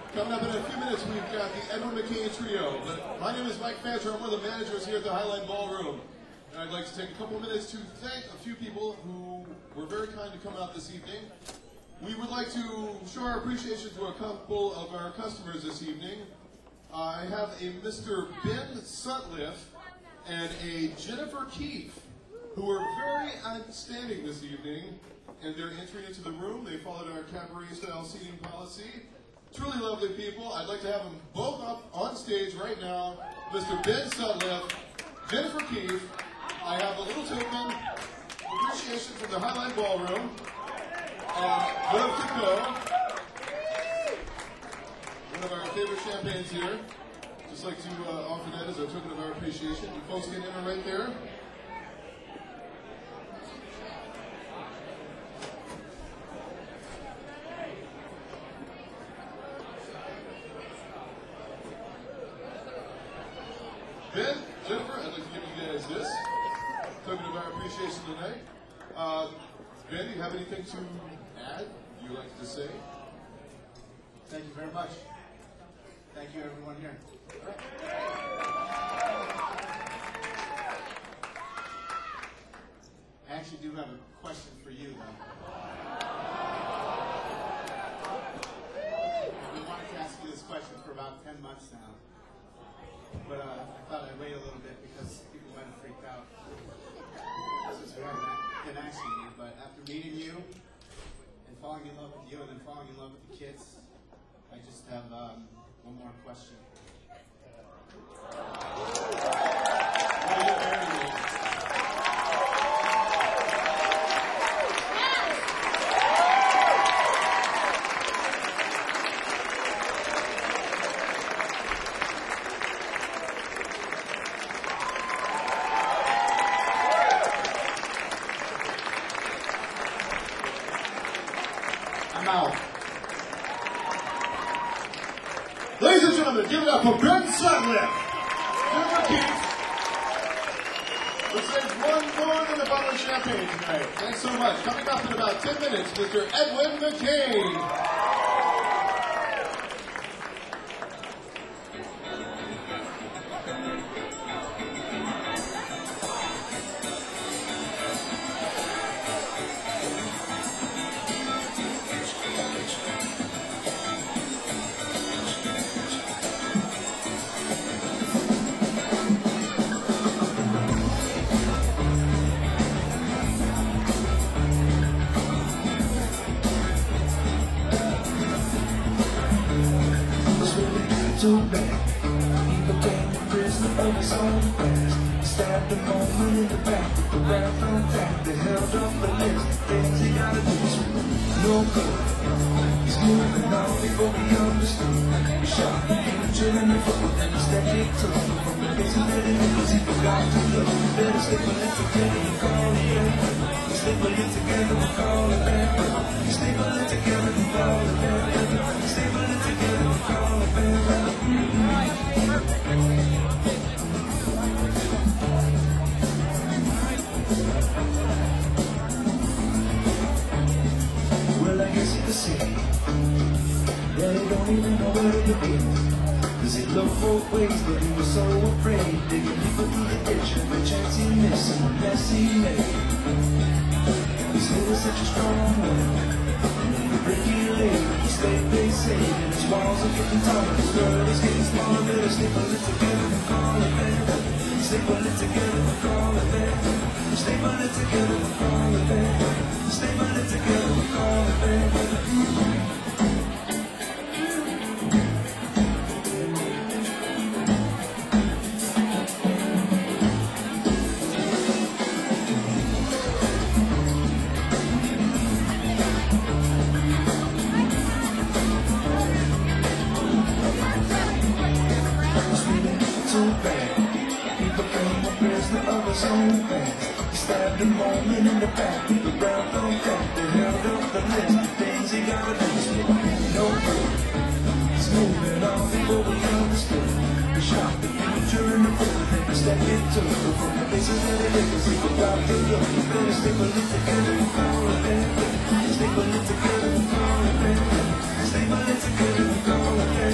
Coming up in a few minutes, we've got the Edwin McCain Trio. But my name is Mike Fancher. I'm one of the managers here at the Highline Ballroom. And I'd like to take a couple of minutes to thank a few people who were very kind to come out this evening. We would like to show our appreciation to a couple of our customers this evening. I have a Mr. Ben Sutliff and a Jennifer Keefe, who are very outstanding this evening in their entry into the room. They followed our cabaret-style seating policy. Truly lovely people. I'd like to have them both up on stage right now. Mr. Ben Sutliff, Jennifer Keefe. I have a little token appreciation from the Highline Ballroom. Love to go. One of our favorite champagnes here. Just like to offer that as a token of our appreciation. You folks get in right there. Ben, Jennifer, I'd like to give you guys this token of our appreciation tonight. Ben, do you have anything to add you'd like to say? Thank you very much. Thank you, everyone here. I actually do have a question for you, though. I've been wanting to ask you this question for about 10 months now. But I thought I'd wait a little bit because people might have freaked out. This is who I've been asking you, but after meeting you and falling in love with you and then falling in love with the kids, I just have one more question. Will you marry me? I'm out. Ladies and gentlemen, give it up for Ben Sutliff, Jennifer Keefe. Let's raise one more than a bottle of champagne tonight. Thanks so much. Coming up in about 10 minutes, Mr. Edwin McCain. Too bad, he became a prisoner of his own past. Stabbed a moment in the back with the wrath on tap. They held up the list of things he gotta do. No good, he's moving on before he understood. He shot the future in the foot and instead he took from the places that he knew he forgot to look. Better stay with it together and call it back. Stay with it together and call it back. Stay with it together and call it back. Stay with it together and call it back. Well, I guess you could say that he don't even know where to begin. Cause he looked both ways, but he was so afraid. Digging deeper through the ditch, every chance he missed and the mess he made. His head was such a strong one, and in the brick he laid, he stayed, they say, and his walls are getting taller, his world is getting smaller. Better staple it together and call it back. Staple it together and call it back. Staple it together and call it back. Staple it together and call it back. Too bad, he became a prisoner of his own past. He stabbed a moment in the back with the wrath on tap. They held up the list of things he gotta do. No good, he's moving on before we understood. He shot the future in the foot and instead he took her from the places that he lived. Cause he forgot to look. Better staple it together and call it back. Staple it together and call it back. Staple it together and call it back.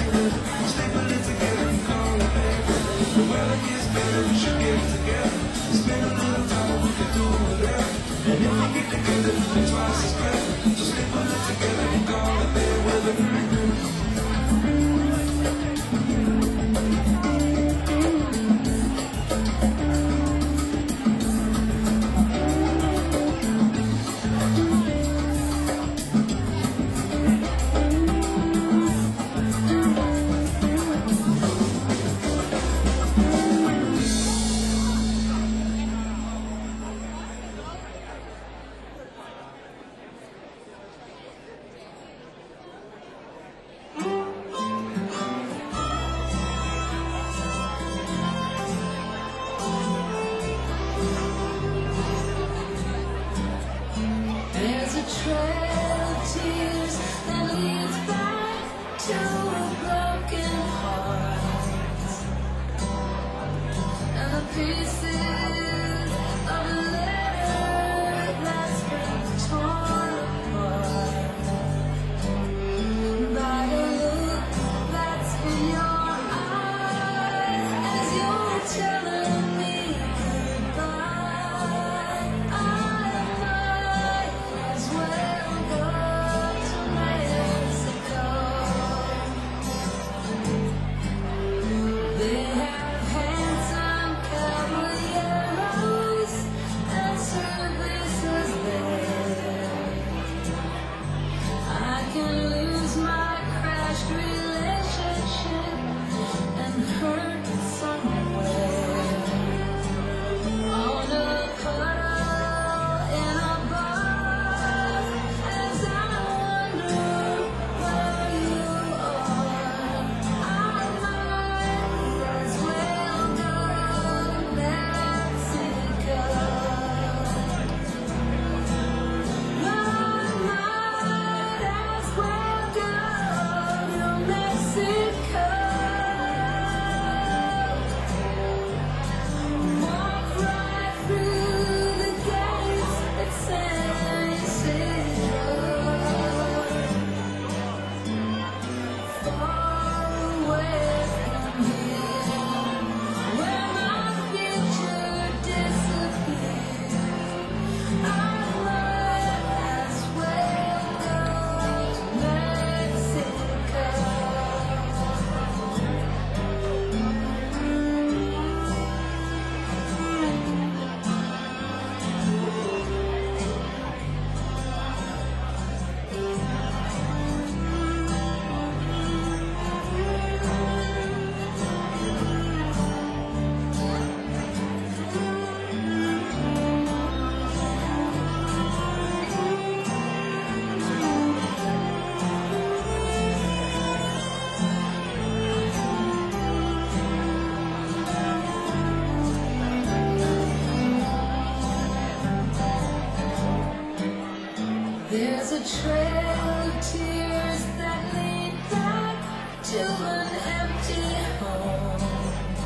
trail of tears that lead back to an empty home.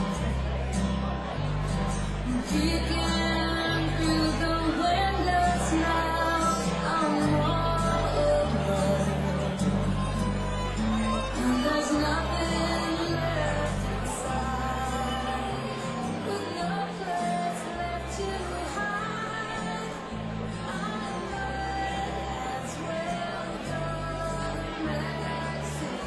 Peeking through the windows now, I'm all alone. And there's nothing left inside, with no place left to hide. I'm as well gone Mexico.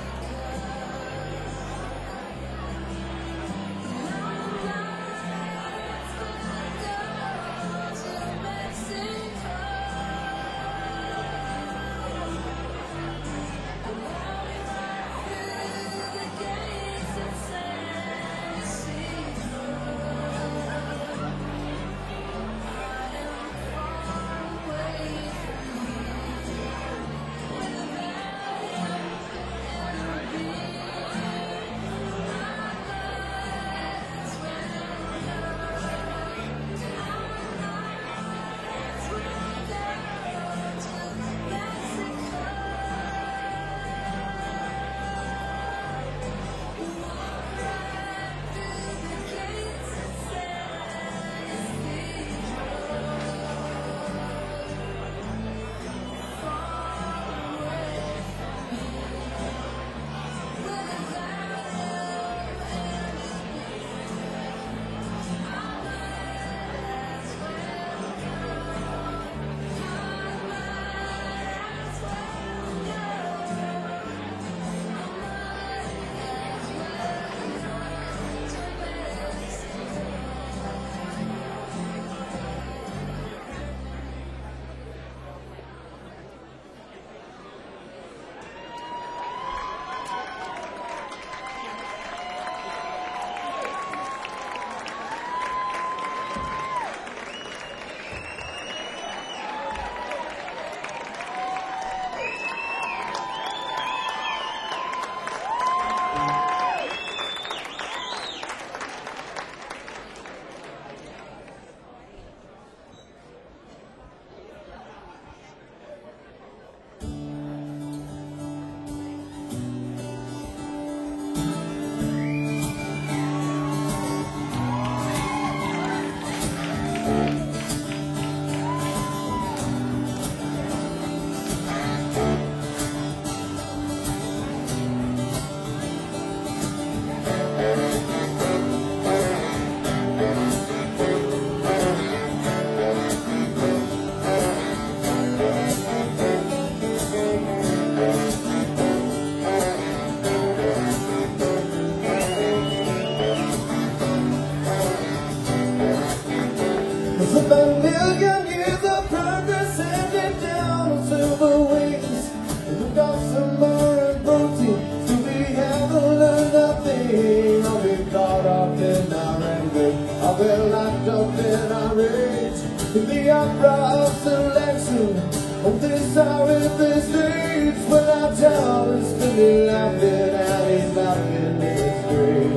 With a million years of progress handed down on silver wings, and we've got some more protein, so we haven't learned nothing. I'll be caught up in our anger, I'll be locked up in our rage, in the opera of selection, on this horrific stage, when our town is spinning, laughing, and he's laughing in his grave.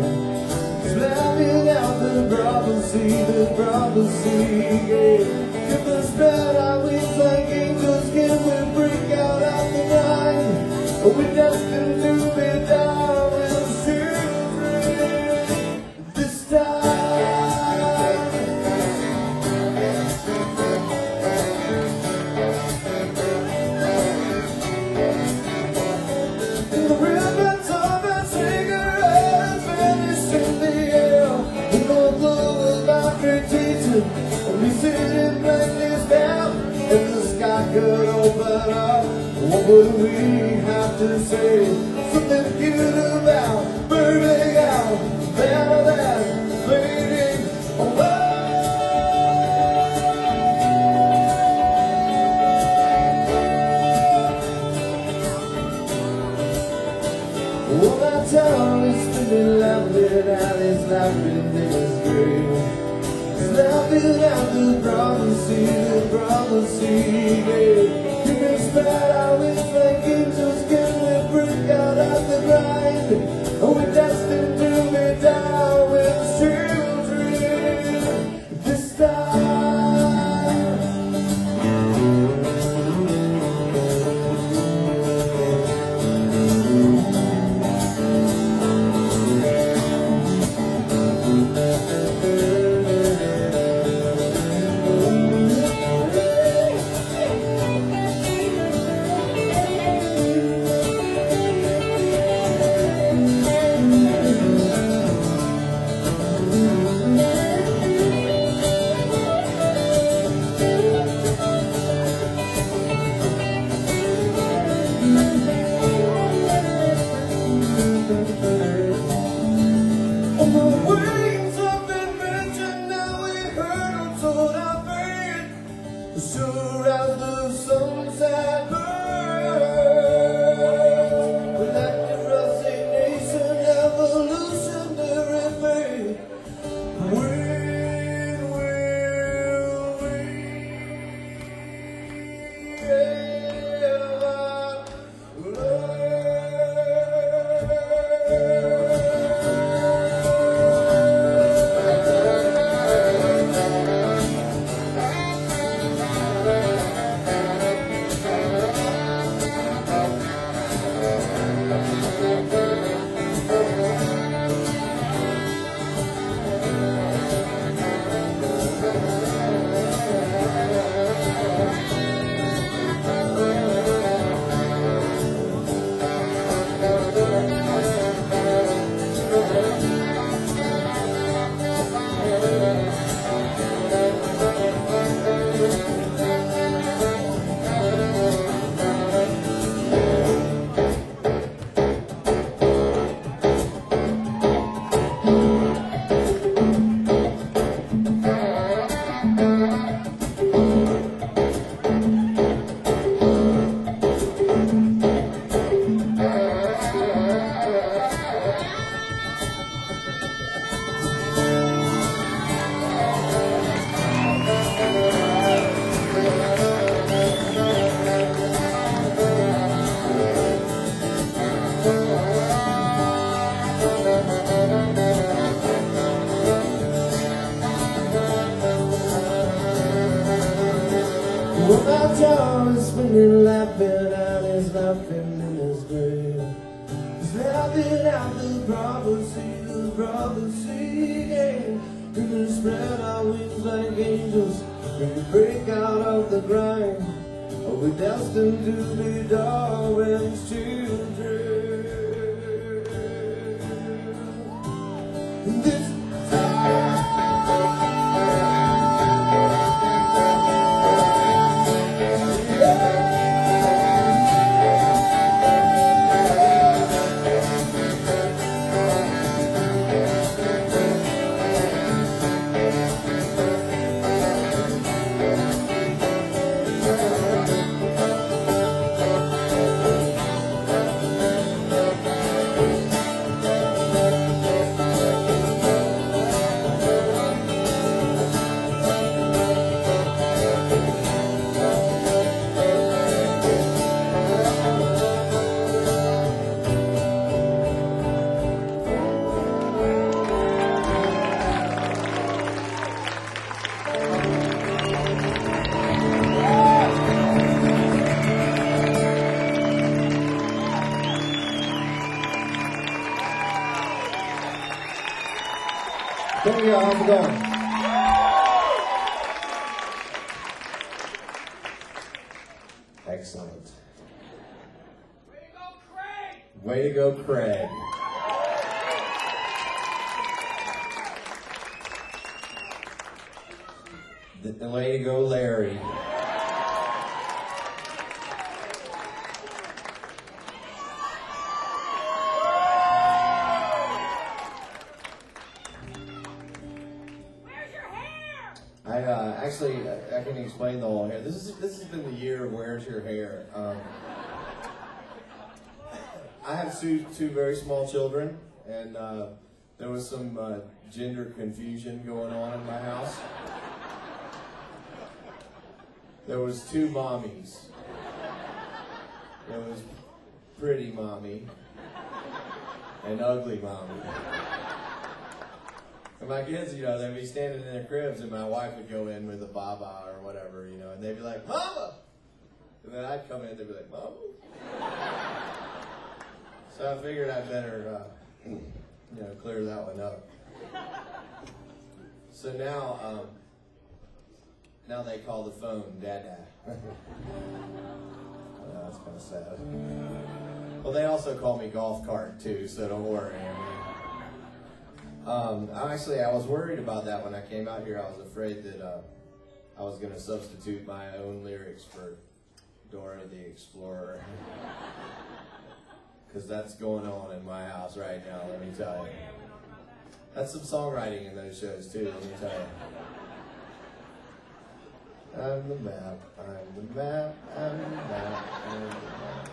Slamming out the prophecy, yeah. If the spread our wings like angels, can we break out of the night? Are we destined to be Darwin's children this time? The ribbons of a cigarette vanished in the air. We go global teaching, and we sit in blankness down. If the sky could open up, what would we have to say? Something good about burning out, better than fading away. Well, that town is spinning, laughing, and it's laughing in his grave. Laughing at the prophecy, yeah. You can spread our wings like angels, can we break out of the grind? Are we destined to be Darwin's children this time? laughing and he's laughing in his grave. He's laughing at the prophecy, yeah. We can spread our wings like angels when we break out of the grind. Are we destined to be Darwin's children? This Thank you. How's it going? Excellent. Way to go, Craig. The way to go, Larry. I can explain the whole hair. This has been the year of where's your hair. I have two very small children, and there was some gender confusion going on in my house. There was two mommies. There was pretty mommy and ugly mommy. And my kids, they'd be standing in their cribs, and my wife would go in with a baba or whatever, and they'd be like, "Mama!" And then I'd come in, they'd be like, "Mama?" So I figured I'd better, clear that one up. So now they call the phone Dada. That's kind of sad. Well, they also call me Golf Cart too, so don't worry. I was worried about that when I came out here. I was afraid that I was going to substitute my own lyrics for Dora the Explorer. Because that's going on in my house right now, let me tell you. That's some songwriting in those shows too, let me tell you. I'm the map, I'm the map, I'm the map, I'm the map.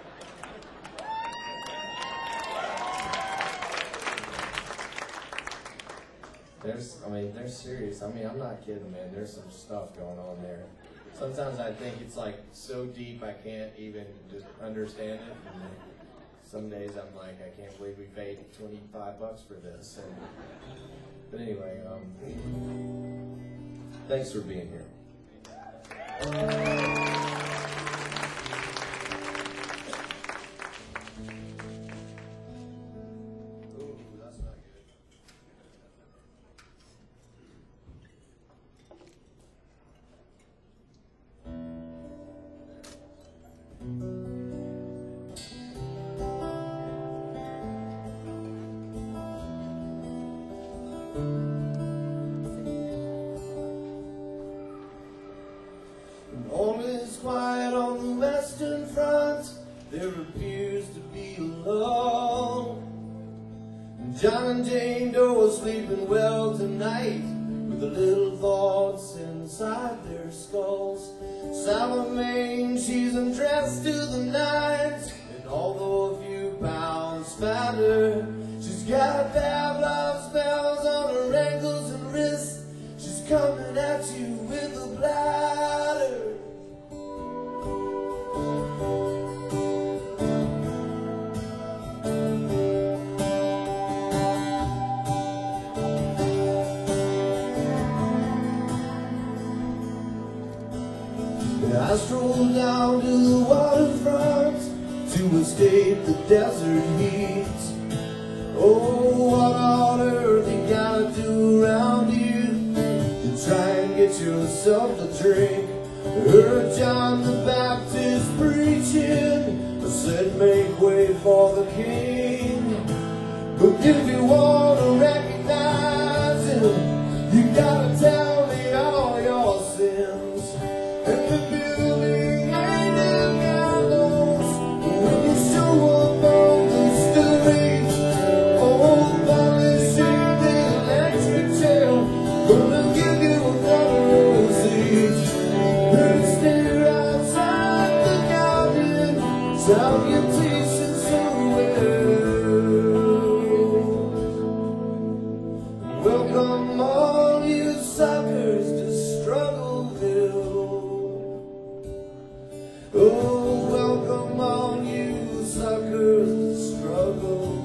They're serious. I'm not kidding, man. There's some stuff going on there. Sometimes I think it's like so deep I can't even just understand it. And some days I'm like, I can't believe we paid $25 for this. But anyway, thanks for being here. All is quiet on the Western Front. There appears to be a lull. John and Jane Doe are sleeping well tonight, with the little thoughts inside their skulls. Salamaine, she's undressed to the nines, and although a few pounds fatter, she's got Pavlov's bells on her ankles and wrists. She's coming at you with a bladder. I strolled down to the escape the desert heat. Oh, what on earth you gotta do around here to try and get yourself a drink? Heard John the Baptist preaching, said make way for the King. But if you want to recognize him, you gotta tell me all your sins. And the building ain't in gallows when you show up on the street. Oh, polishing the electric chair, gonna give you a front row seat. And stare outside the garden, salutations so well. Welcome all you suckers to Struggleville. Oh, welcome all you suckers to Struggleville.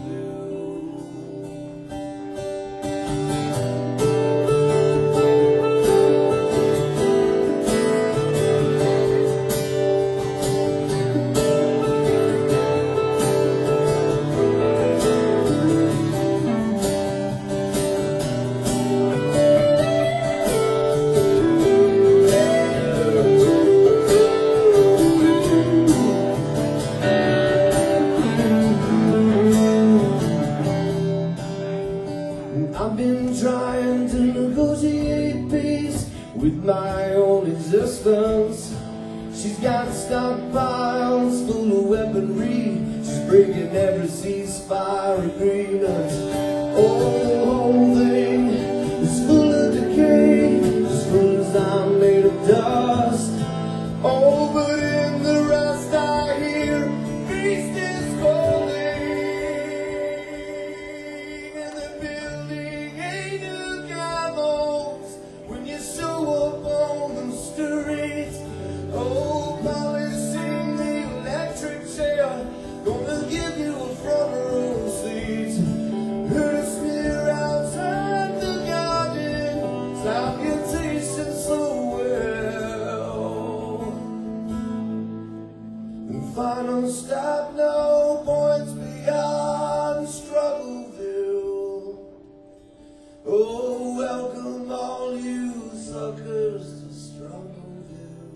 I've been trying to negotiate peace with my own existence. She's got stockpiles full of weaponry. She's breaking every ceasefire agreement. Oh, the whole thing is full of decay, as full as I'm made of dust. Oh, but in the rest I hear feast is calling. And the building ain't a gallows when you show up on the street. Oh, polishing the electric chair, gonna give you a front row seat. Heard a smear outside the garden, salutations so well. And final stop, no points beyond Struggleville. Oh, welcome all you suckers to Struggleville.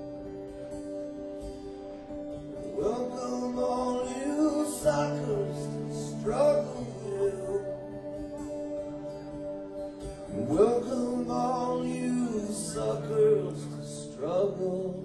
Welcome all you suckers to Struggleville. Welcome all you suckers to Struggleville.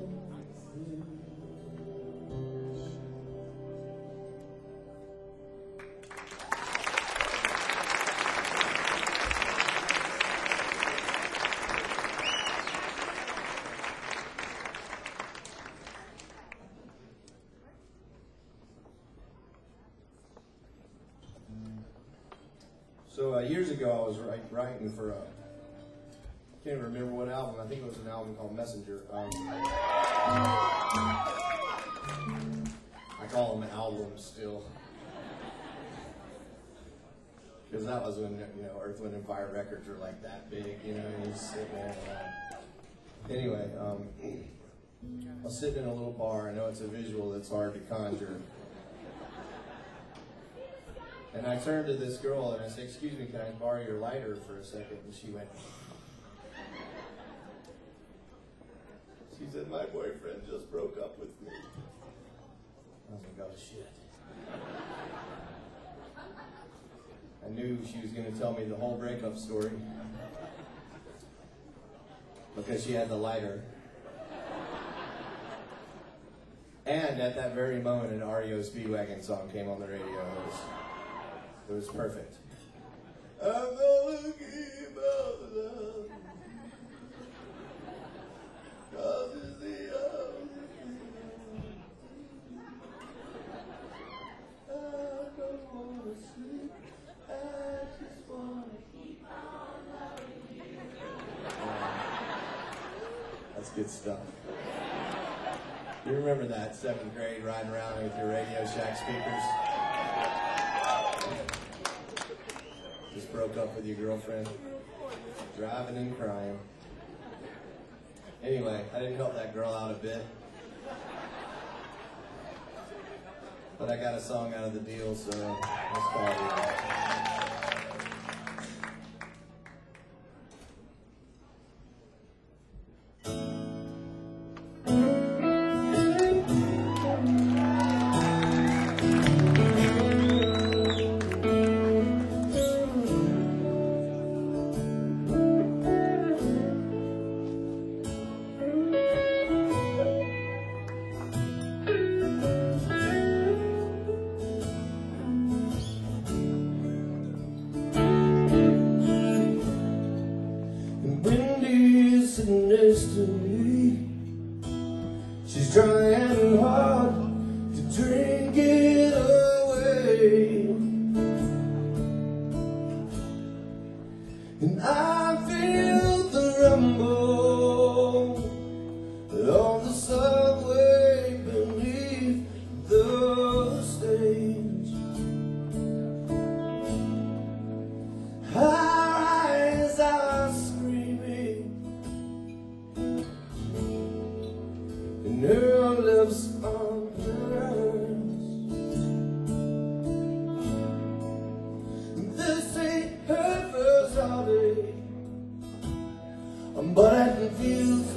So years ago, I was writing for can't even remember what album. I think it was an album called Messenger. I call them albums still, because that was when Earth, Wind, and Fire records were like that big. You was sitting there. Anyway, I was sitting in a little bar. I know it's a visual that's hard to conjure. And I turned to this girl and I said, "Excuse me, can I borrow your lighter for a second?" And she went, she said, "My boyfriend just broke up with me." I was like, "Oh shit." I knew she was going to tell me the whole breakup story because she had the lighter. And at that very moment, an REO Speedwagon song came on the radio. It was perfect. I'm gonna give up love, 'cause it's the only thing. I don't wanna sleep, I just wanna keep on loving you. That's good stuff. You remember that 7th grade riding around with your Radio Shack speakers? Just broke up with your girlfriend, driving and crying. Anyway, I didn't help that girl out a bit. but I got a song out of the deal, so let's call it. Wendy's sitting next to me. She's trying hard to drink it away, and I feel the rumble of the subway beneath the stage. Our eyes are screaming, and her lips are hers. This ain't her first heartache, but it feels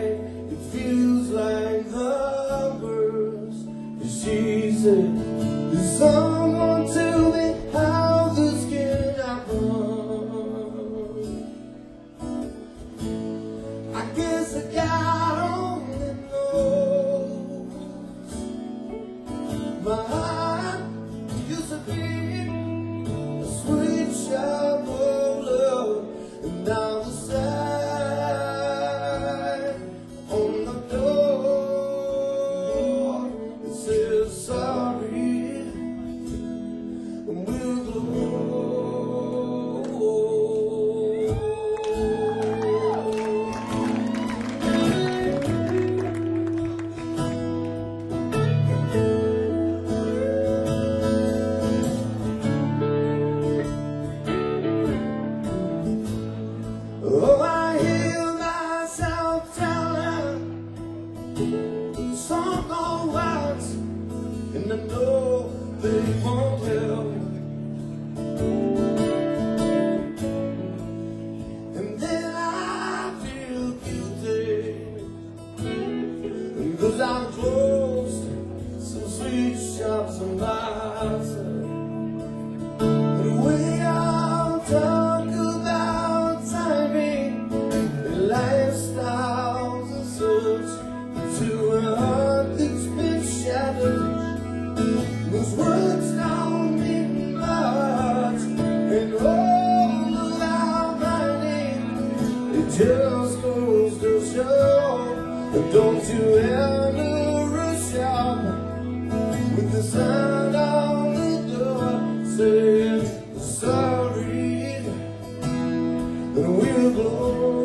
like the worst. She said, someone tell me how this can happen. I guess I got only knows. My heart used to be a sweet shop of love, and now the sign on the door, it says sorry, and we'll go. Oh, I hear myself telling some old words, and I know they won't help. And then I feel guilty, 'cause I closed some sweet shops on my side. And we all talk about timing and lifestyles and such, to a heart that's been shattered. Those words don't mean much, and all of our writing, it just goes to show. Don't you ever rush out with the sign on the door saying sorry, and we'll go.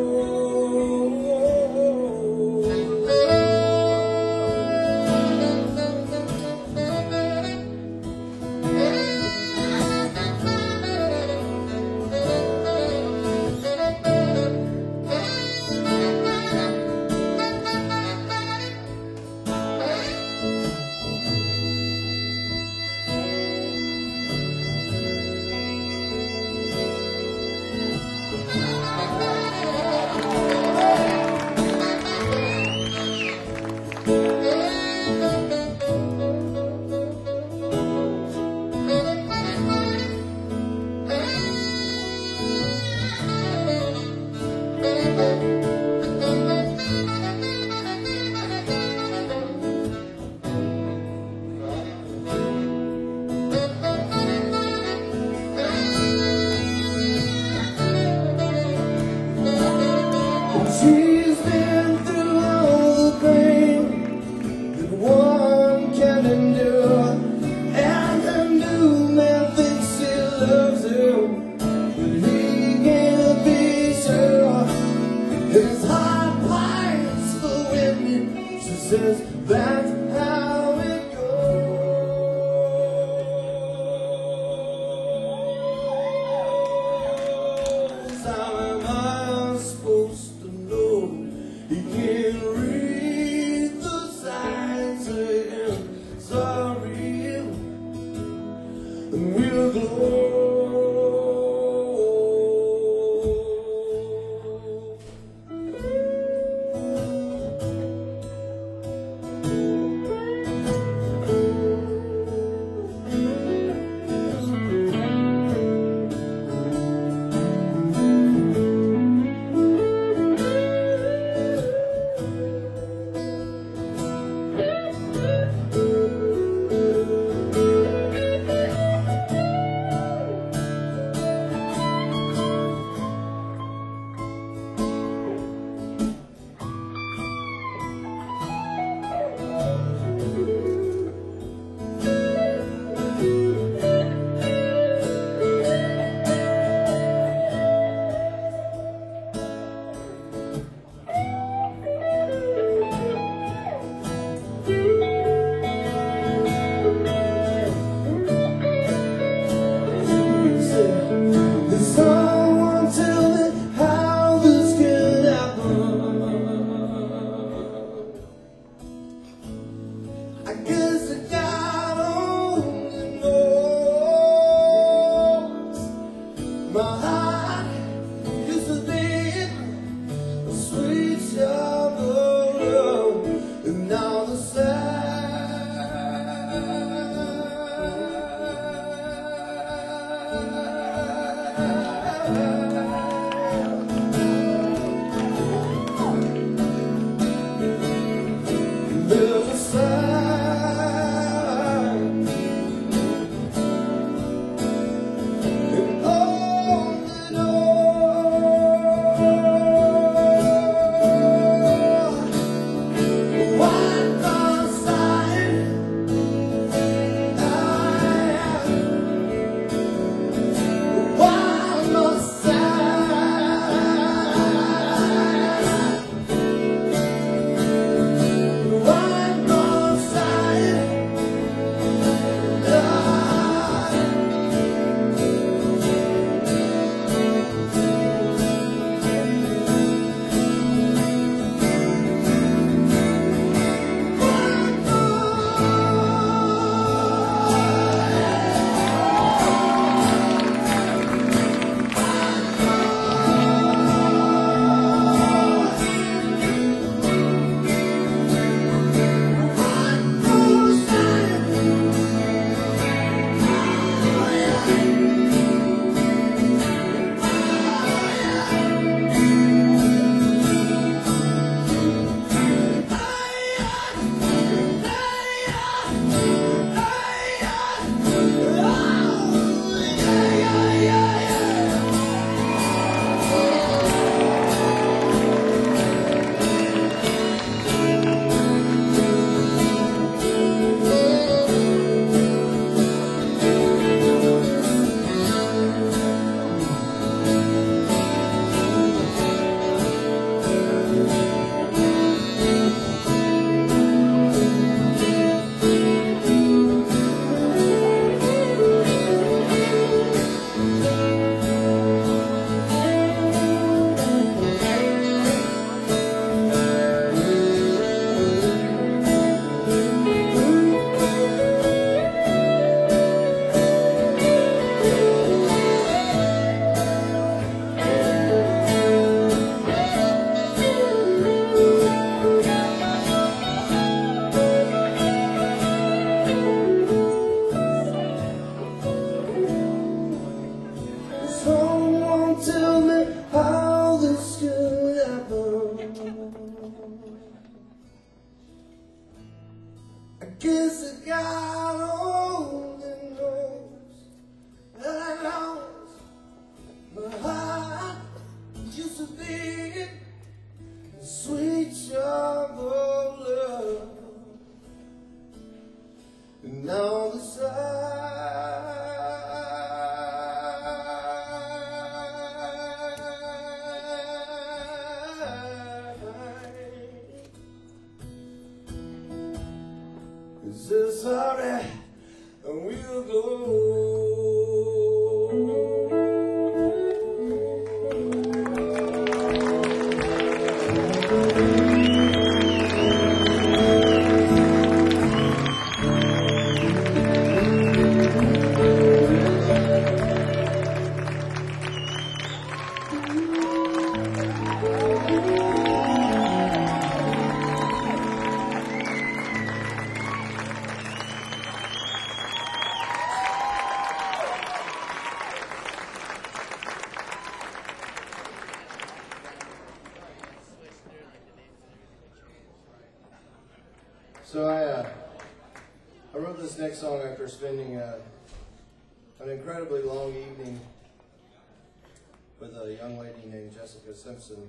this next song after spending an incredibly long evening with a young lady named Jessica Simpson.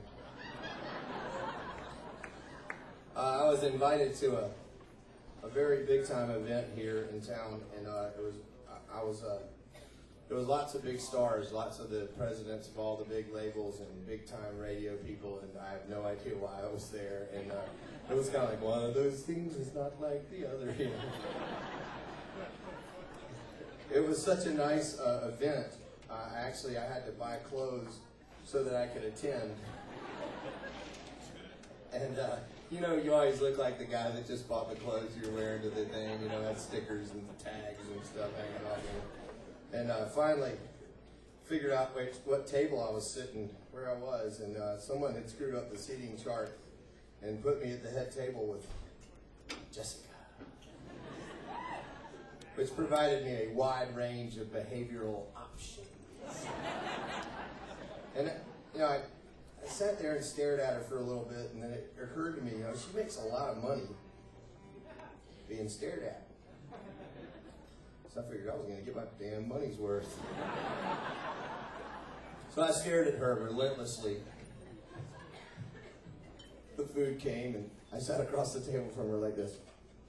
I was invited to a very big time event here in town, and there was lots of big stars, lots of the presidents of all the big labels and big time radio people, and I have no idea why I was there. And it was kind of like one of those things is not like the other. You know? It was such a nice event. Actually, I had to buy clothes so that I could attend. And you know, you always look like the guy that just bought the clothes you're wearing to the thing. You know, had stickers and tags and stuff hanging off you. And finally figured out what table I was sitting, where I was, and someone had screwed up the seating chart and put me at the head table with Jessica, which provided me a wide range of behavioral options. And you know, I sat there and stared at her for a little bit, and then it occurred to me, you know, she makes a lot of money being stared at. So I figured I was going to get my damn money's worth. So I stared at her relentlessly. The food came, and I sat across the table from her like this.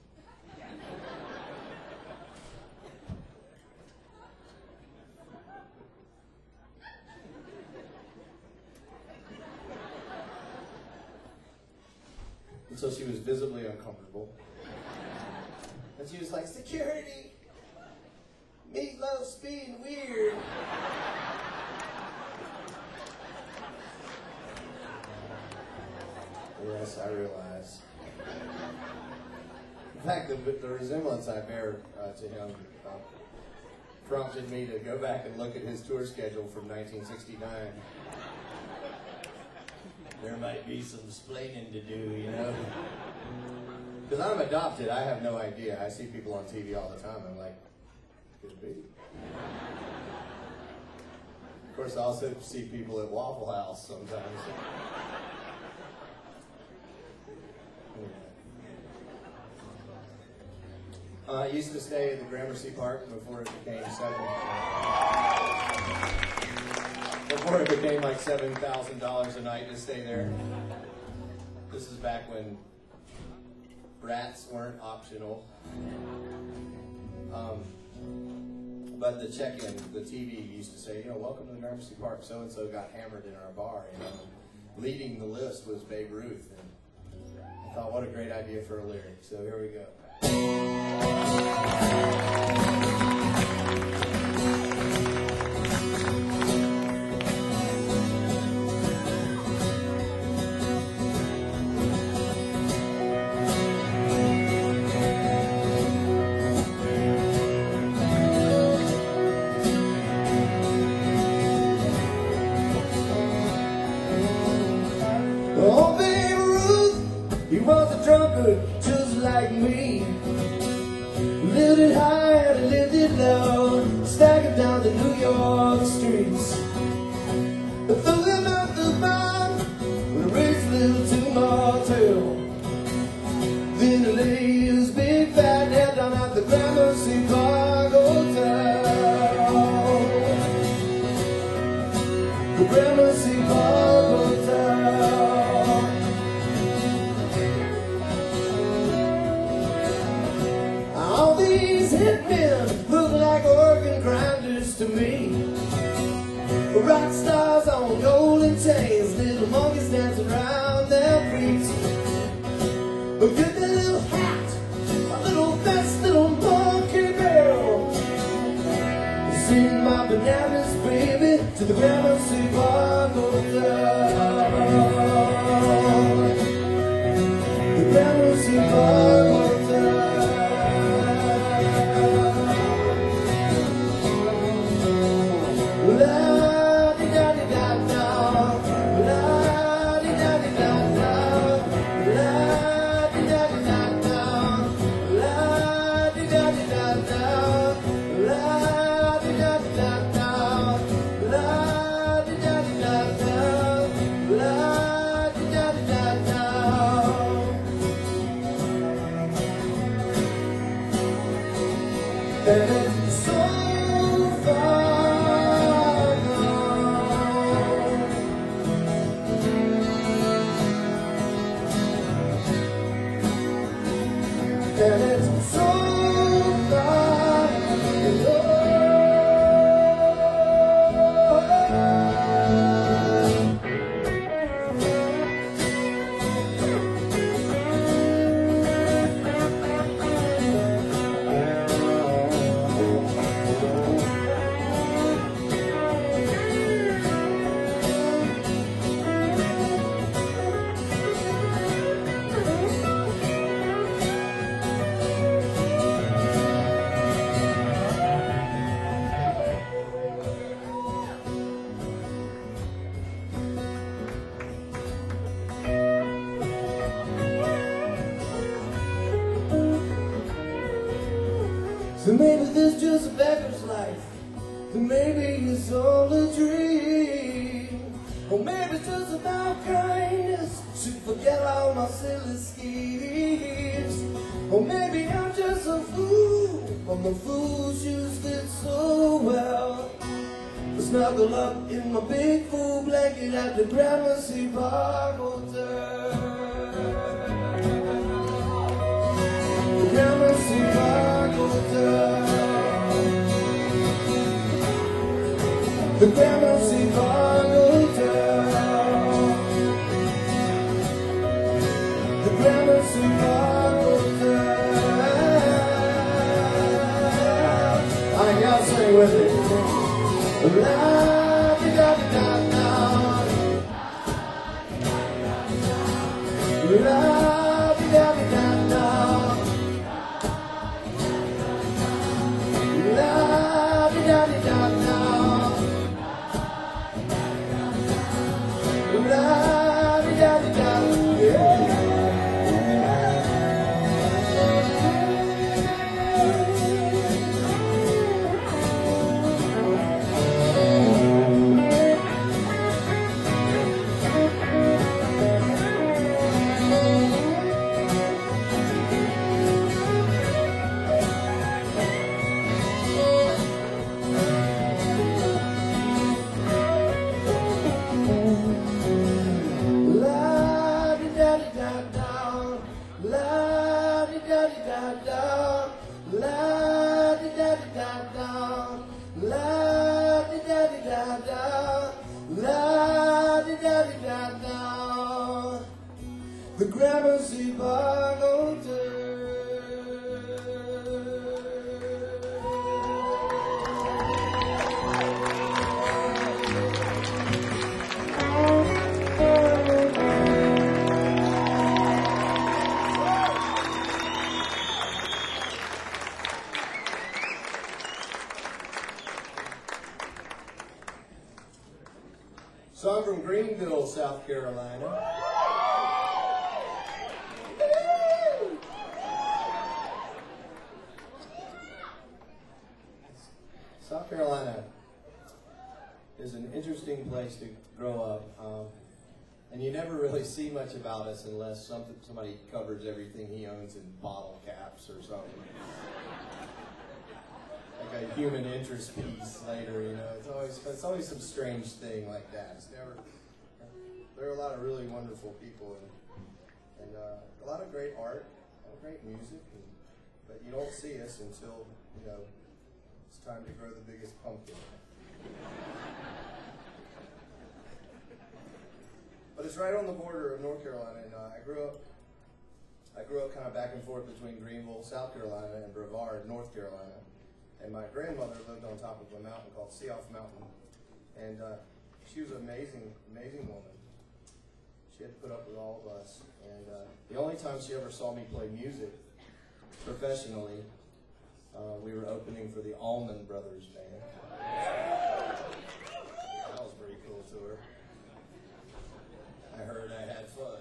And so she was visibly uncomfortable. And she was like, "Security! Meatloaf's being weird." Yes, I realize. In fact, the resemblance I bear to him prompted me to go back and look at his tour schedule from 1969. There might be some splaining to do, you know? Because I'm adopted, I have no idea. I see people on TV all the time, I'm like, could be. Of course, I also see people at Waffle House sometimes. I used to stay at the Gramercy Park before it became like $7,000 a night to stay there. This is back when rats weren't optional. But the check-in, the TV used to say, you know, "Welcome to the Gramercy Park. So-and-so got hammered in our bar." You know, leading the list was Babe Ruth. And I thought, what a great idea for a lyric. So here we go. Oh, Babe Ruth, he was a drunkard just like me. Lived it high and lived it low, staggered down the New York streets. Threw him out the bar with a rich little two-motel. Then he laid his big fat head down at the Gramercy Park Hotel. The Gramercy Park Hotel. All these hitmen look like organ grinders to me. Rock stars on golden chains, little monkeys dancing around their feet. But get that little hat, a little vest, little monkey girl. Sing my bananas, baby, to the Gramercy Park Hotel. The Gramercy Park Hotel. So maybe this just a beggar's life. So maybe it's all a dream. Or maybe it's just about kindness to forget all my silly schemes. Or maybe I'm just a fool, but my fool's shoes fit so well. Snuggle up in my big fool blanket at the Gramercy Park Hotel. The Gramercy Park Hotel. The Gramercy Park Hotel. The Gramercy Park Hotel. I ain't gotta sing with it. La-di-da-di-da-da. La-di-da-di-da-da. La-di-da-di-da-da. La-di-da-di-da. Yeah. The Gramercy Park Hotel. So I'm from Greenville, South Carolina. South Carolina is an interesting place to grow up, and you never really see much about us unless somebody covers everything he owns in bottle caps or something. Like a human interest piece later, you know. It's always some strange thing like that. It's never. There are a lot of really wonderful people and a lot of great art, great music, but you don't see us until it's time to grow the biggest pumpkin. But it's right on the border of North Carolina, and I grew up kind of back and forth between Greenville, South Carolina, and Brevard, North Carolina. And my grandmother lived on top of a mountain called Seoff Mountain, and she was an amazing, amazing woman. She had to put up with all of us, and the only time she ever saw me play music professionally, we were opening for the Allman Brothers Band. That was pretty cool to her. I heard I had fun.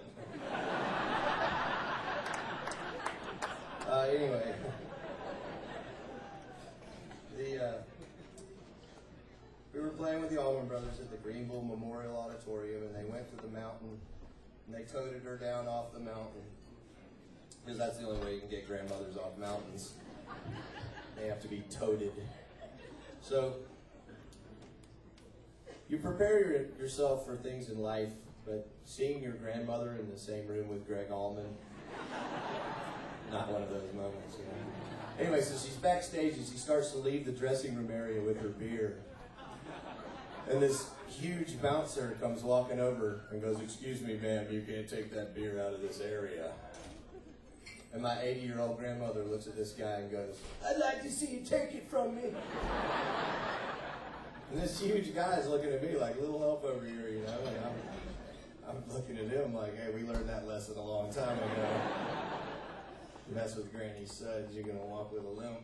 Anyway, we were playing with the Allman Brothers at the Greenville Memorial Auditorium, and they went to the mountain, and they toted her down off the mountain, because that's the only way you can get grandmothers off mountains. They have to be toted. So, you prepare yourself for things in life, but seeing your grandmother in the same room with Greg Allman, not one of those moments, you know. Anyway, so she's backstage and she starts to leave the dressing room area with her beer. And this huge bouncer comes walking over and goes, "Excuse me, ma'am, you can't take that beer out of this area." And my 80-year-old grandmother looks at this guy and goes, "I'd like to see you take it from me." And this huge guy is looking at me like, "Little help over here," you know. And I'm looking at him like, "Hey, we learned that lesson a long time ago. You mess with Granny Suds, you're going to walk with a limp."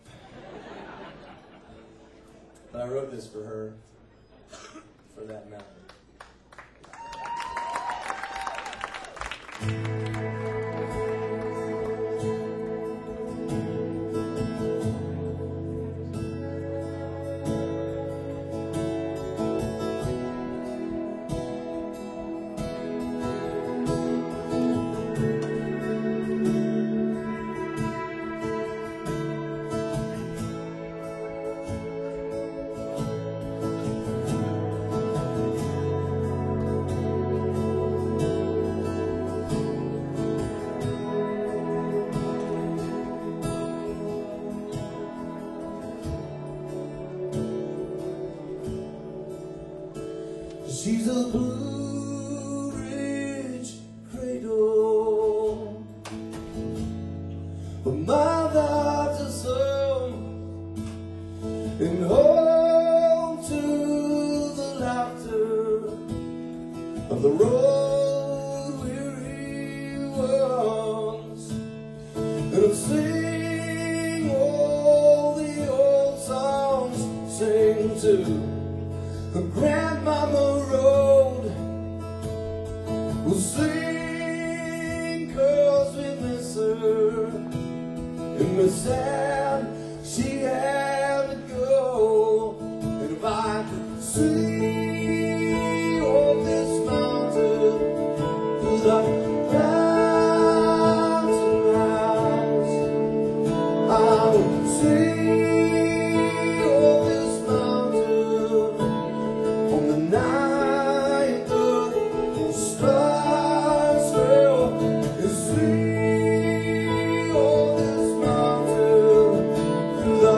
But I wrote this for her, for that mountain. she's a Blue Ridge cradle. But my life's a song, and home to the laughter of the road-weary ones. And I'll sing all the old songs, sing to the Grandmama Road. We'll sing 'cause we miss her, and we're sad she had to go. And if I could see all this mountain through the clouds and eyes, I would see all this mountain on the night the stars fell, and see all this mountain through the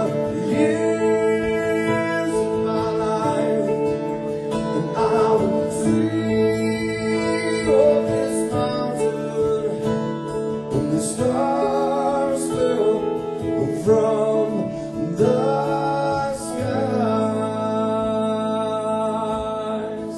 years of my life. And I would see all this mountain when the stars fell from the skies.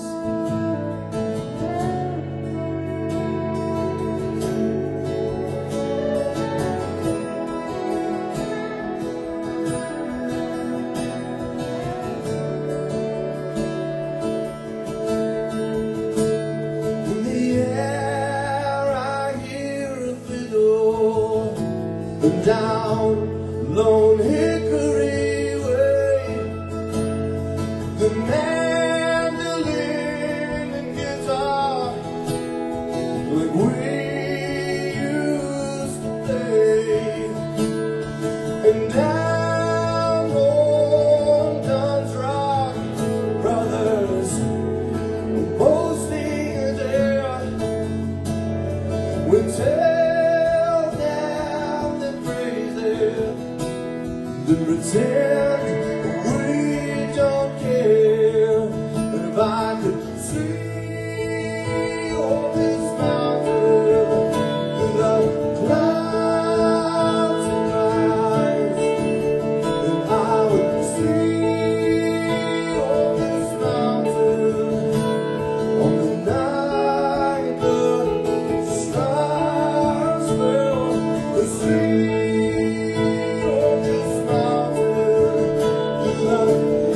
In the air I hear a fiddle, and down Lone Hickory Way, the mandolin and guitar, like we used to play. And down on Don's Rock, brothers were boasting there. We tell them the praises, then pretend we don't care. But if I could see all this mountain through the clouds and eyes, then I would see all this mountain on the night the stars fell. And see all this mountain through the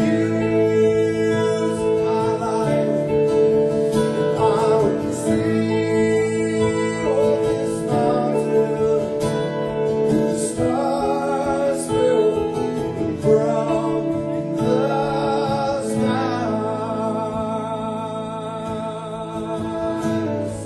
years of my life. I would see all this mountain when the stars fell from the skies.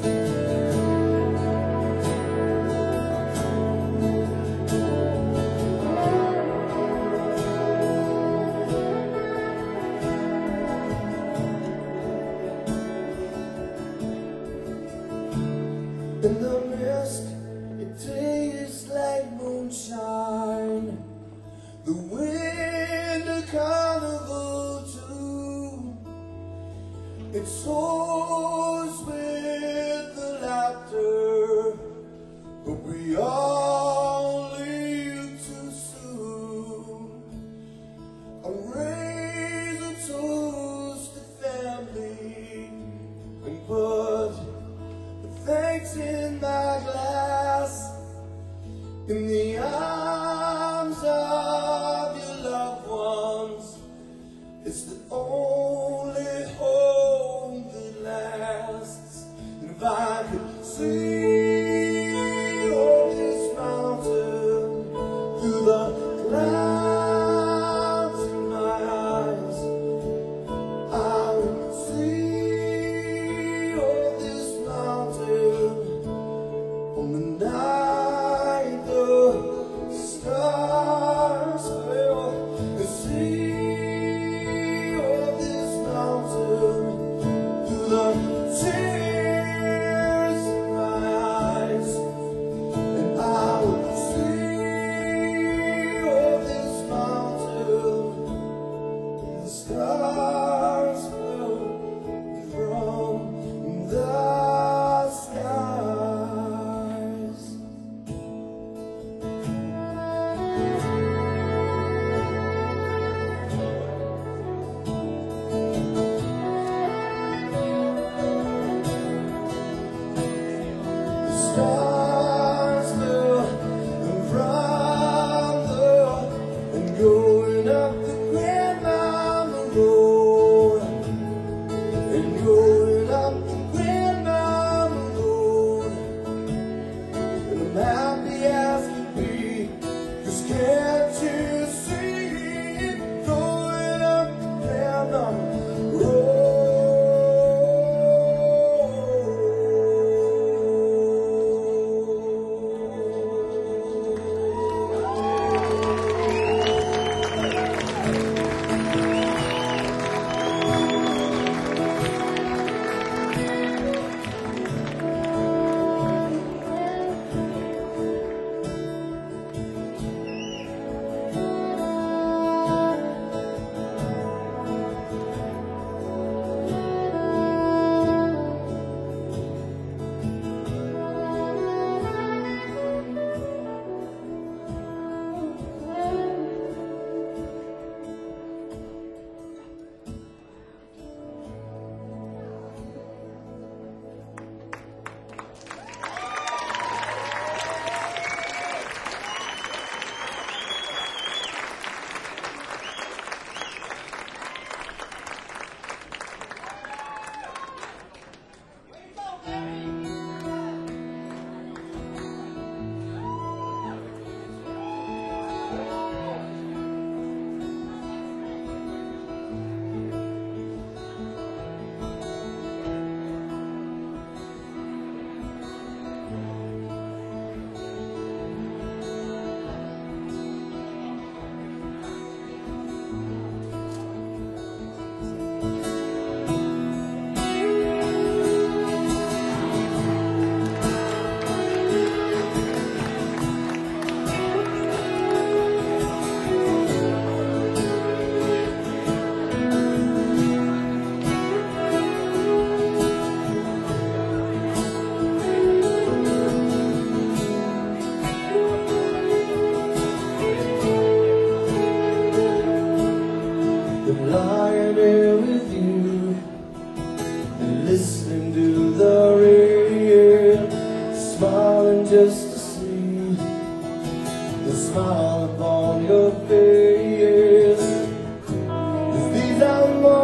In the mist, it tastes like moonshine. The wind, a carnival too. It soars with the laughter, but we all leave too soon. I raise a toast to family and put thanks in my glass, in the arms of your loved ones. It's the only home that lasts. And if I could see all this mountain through the clouds in my eyes, I would see all this mountain on the night the stars fell. And see all this mountain through the tears of my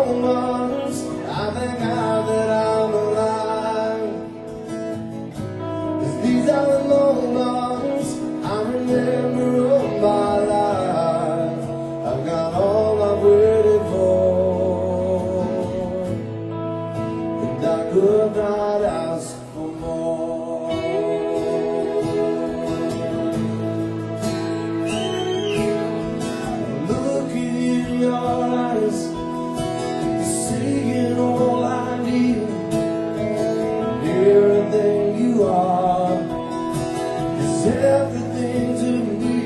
moments I thank God that I'm alive. 'Cause these are the moments I remember all my life. I've got all I've waited for, and I could not ask for more. Looking in your eyes, seeing all I need, nearer than you are, is everything to me.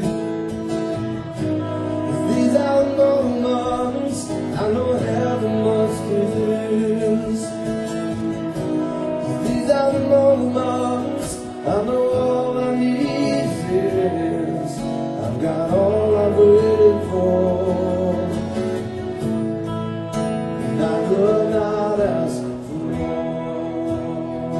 If these are moments I know heaven must lose. If these are the moments I know all I need is I've got all I've waited for, and I could not ask for more.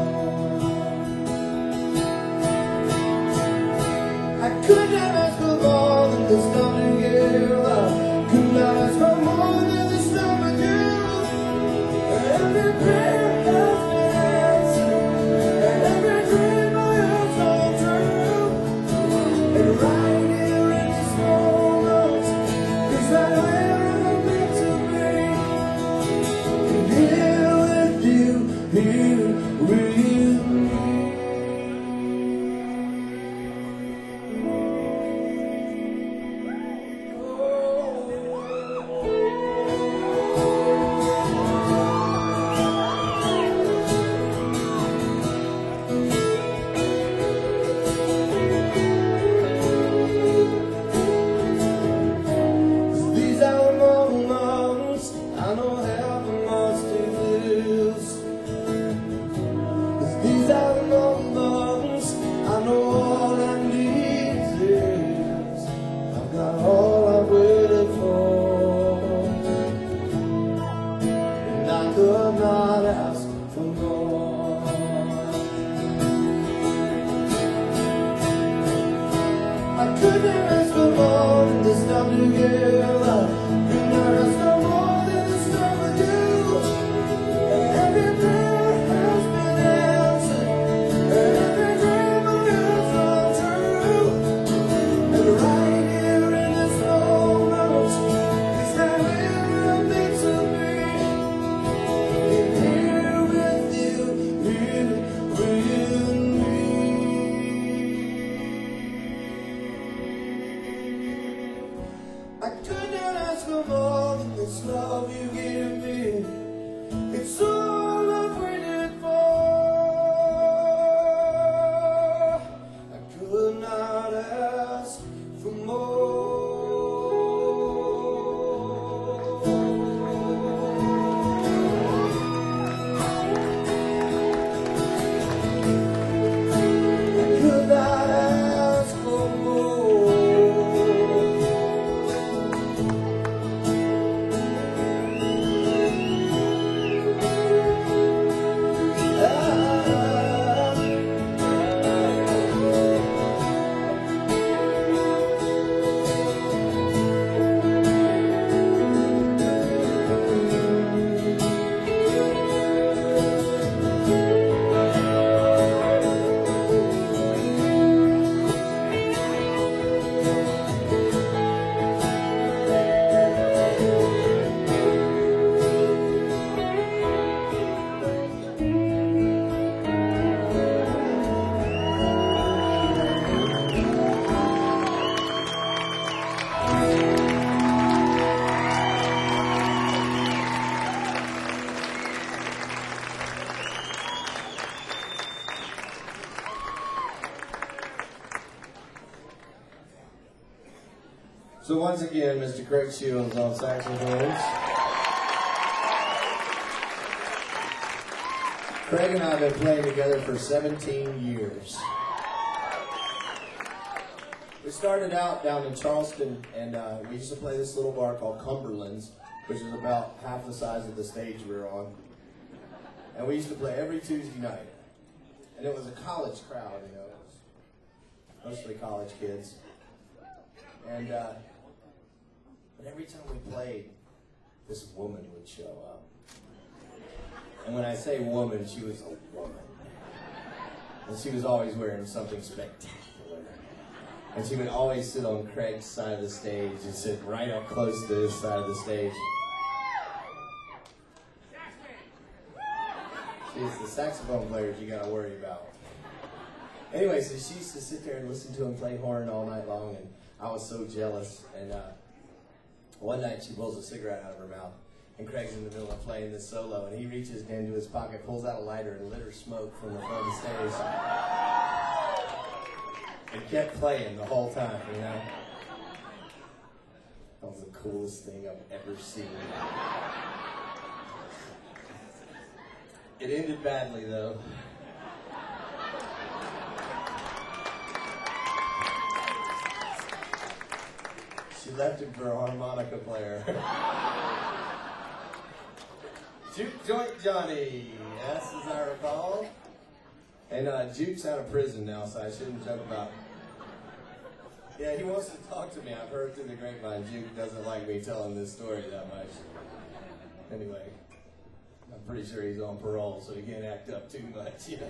I could not ask for more than this time together. Could not ask for more than this time with you. Every prayer has been answered, and every dream I have come true. And right here in this moment is that where I'm meant to be. And here with you, here with me. These are the moments I know heaven must lose. These are the moments I know all I need is I've got all I've waited for, and I could not ask for more. I couldn't ask for more than this time together. Could not ask for more than this time with you. And every prayer has been answered, and every dream I have come true. And right here in this moment is that where I'm meant to be. And here with you, here with me. I could not ask for more than this love you give me. It's all I've waited for. I could not ask for more. I could not ask for more. So once again, Mr. Craig Shields on saxophones. Craig and I have been playing together for 17 years. We started out down in Charleston, and we used to play this little bar called Cumberland's, which is about half the size of the stage we were on. And we used to play every Tuesday night. And it was a college crowd, you know. It was mostly college kids. And but every time we played, this woman would show up. And when I say woman, she was a woman. And she was always wearing something spectacular. And she would always sit on Craig's side of the stage and sit right up close to his side of the stage. She's the saxophone players you gotta worry about. Anyway, so she used to sit there and listen to him play horn all night long, and I was so jealous. And one night she pulls a cigarette out of her mouth, and Craig's in the middle of playing this solo, and he reaches into his pocket, pulls out a lighter, and lit her smoke from the front of the stage. And kept playing the whole time, you know? That was the coolest thing I've ever seen. It ended badly, though. She left him for a harmonica player. Juke Joint Johnny, yes, as I recall. And Juke's out of prison now, so I shouldn't joke about it. Yeah, he wants to talk to me. I've heard through the grapevine Juke doesn't like me telling this story that much. Anyway, I'm pretty sure he's on parole, so he can't act up too much, you know.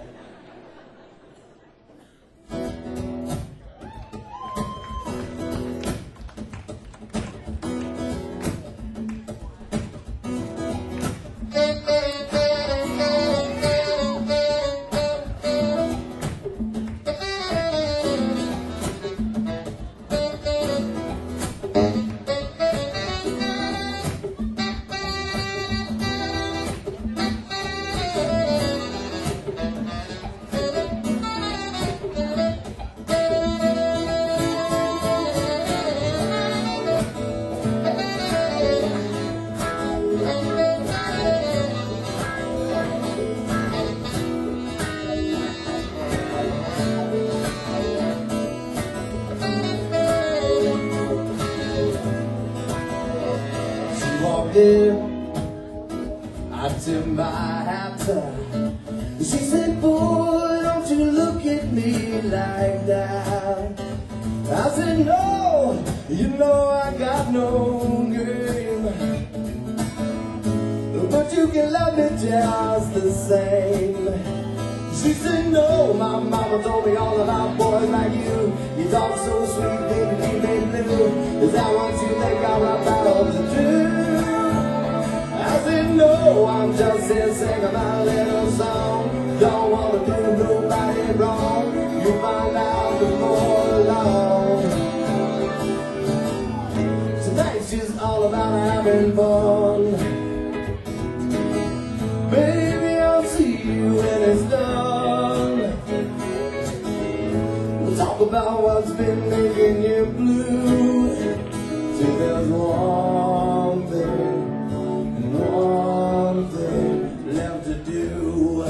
I took my hat time. She said, boy, don't you look at me like that. I said, no, you know I got no game, but you can love me just the same. She said, no, my mama told me all about boys like you. You talk so sweet, baby, keep me blue. Is that what you think I'm about to do? I said, no, I'm just here singing my little song. Don't want to do nobody wrong. You'll find out before long. Tonight's just all about having fun. Baby, I'll see you when it's done. We'll talk about what's been making you blue. See, there's one thing left to do.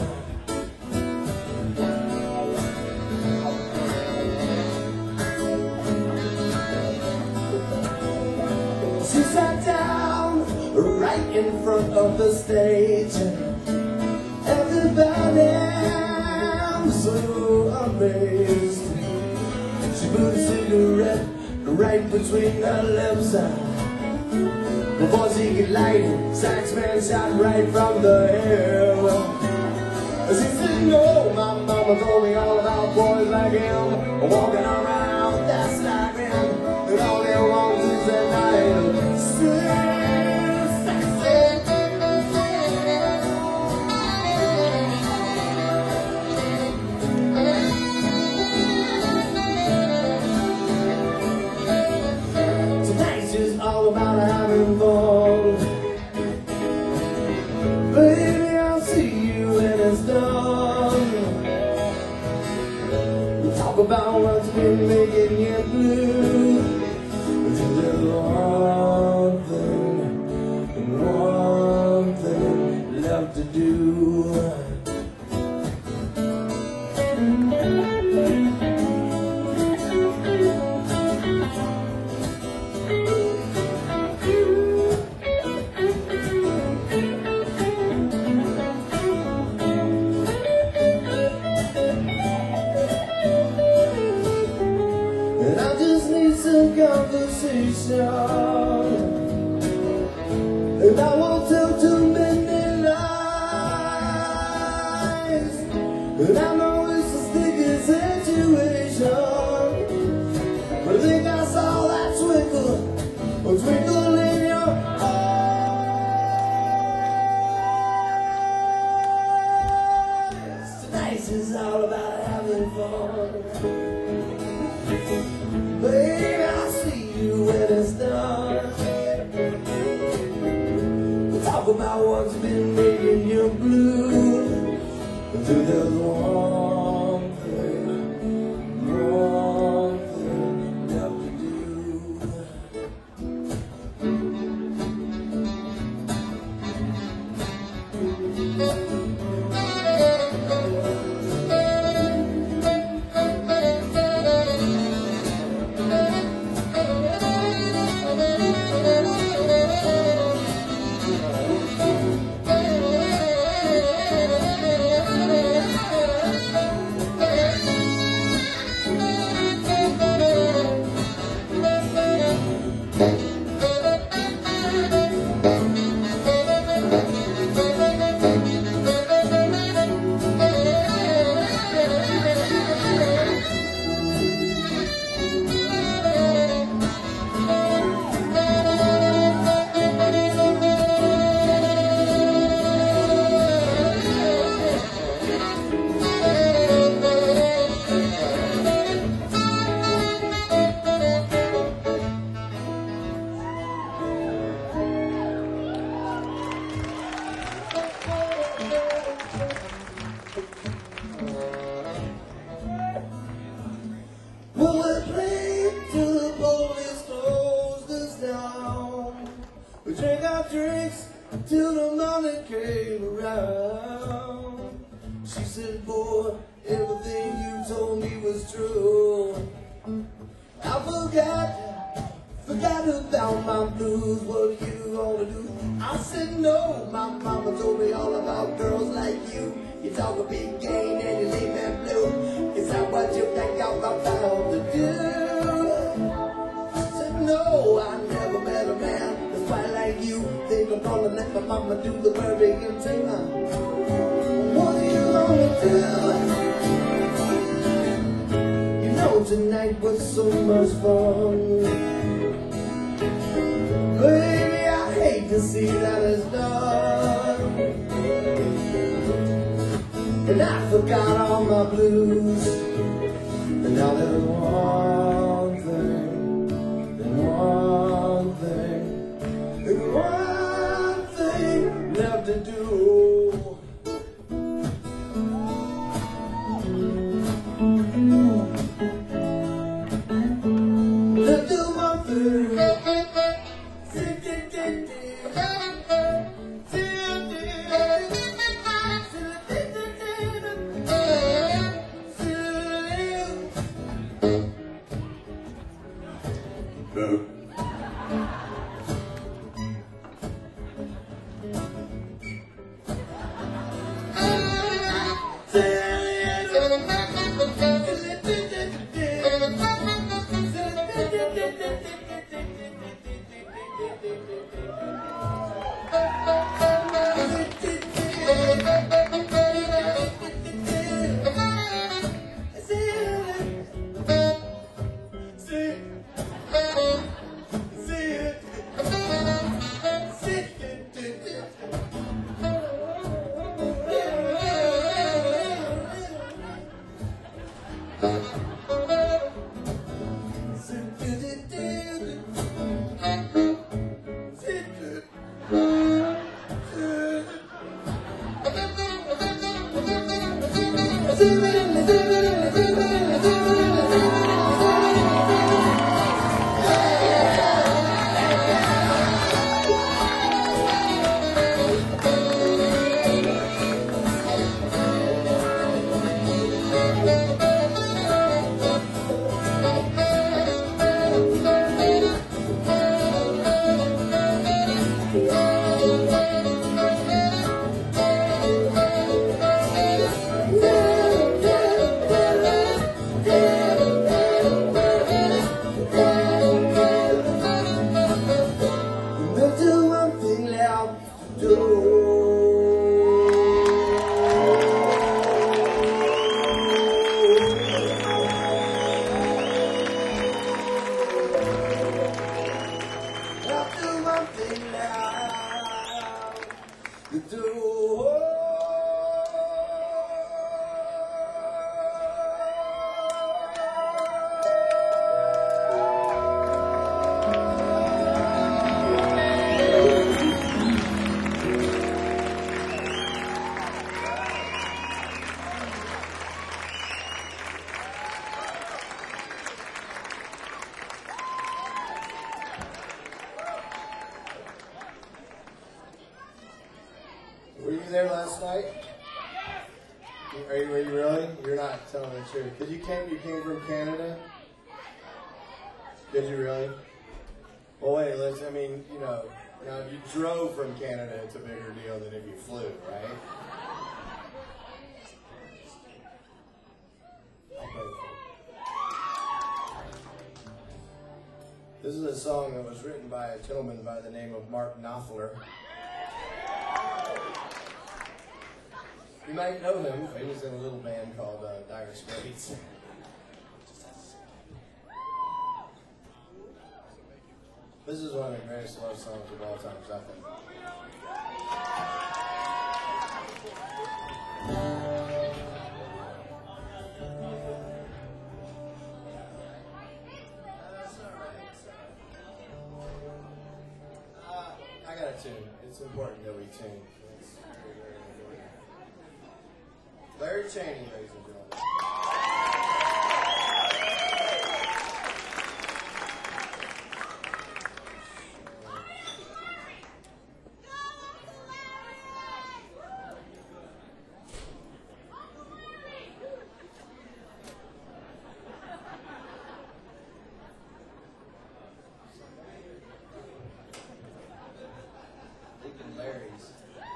She sat down right in front of the stage. Everybody was so amazed. She put a cigarette right between her lips. Before she could light it, saxman shot right from the hill. She said, no, my mama told me all about boys like him, walking around, that's like him, and all they want is a night of tonight's just all about having fun. Baby, I'll see you when it's done. We'll talk about what's been making you blue. There's one thing left to do. And I just need some conversation. And talk about what's been making you blue. But there's one thing left to do. Well, we played till the police closed us down. We drank our drinks till the morning came around. She said, boy, everything you told me was true. I forgot about my blues. What are you gonna do? I said, no, my mama told me all about girls like you. You talk a big game and you leave that blue. Is that what you think I'm about to do? I said, no, I never met a man that's quite like you. Think I'm gonna let my mama do the burying thing. What are you gonna do? You know tonight was so much fun. Baby, I hate to see that it's done. And I forgot all my blues. And now there's one thing left to do. To do one thing. Were you there last night? Were you really? You're not telling the truth. Did you came from Canada? Did you really? Well, wait, I mean, you know, now if you drove from Canada, it's a bigger deal than if you flew, right? This is a song that was written by a gentleman by the name of Mark Knopfler. You might know him. He was in a little band called Dire Straits. This is one of the greatest love songs of all time, I think. I got to tune. It's important that we tune. It's very, very important. Larry Chaney, ladies and gentlemen. Larry's.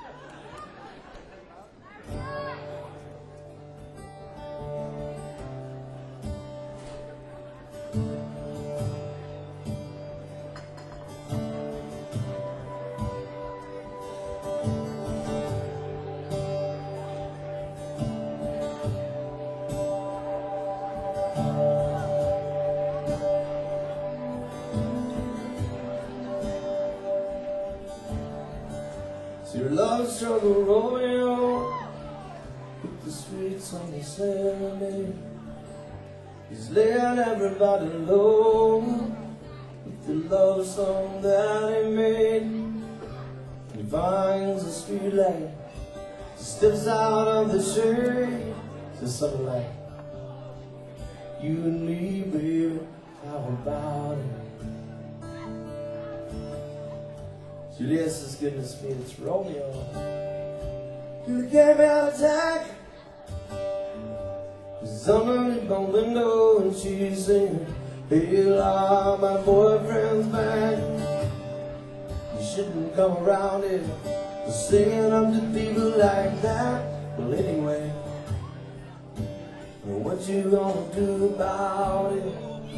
Your love struggle Romeo with the streets on the serenade. He's laying everybody low with the love song that he made. He finds a street light, steps out of the shade, says something like, "You and me, baby, how about it?" Juliet says, "Goodness me, it's Romeo. You gave me an attack. She's underneath my window and she's saying, hey, la, my boyfriend's back. You shouldn't come around here singing up to people like that. Well, anyway, what you gonna do about it?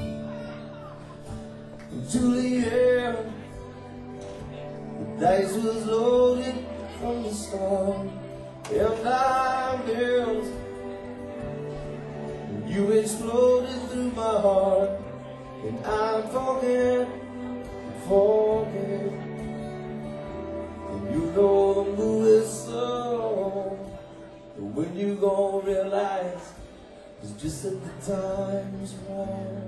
Juliet, the dice was loaded from the start, and I built. You exploded through my heart, and I forget. And you know the movie's so, but when you gon' realize it's just that the time's wrong.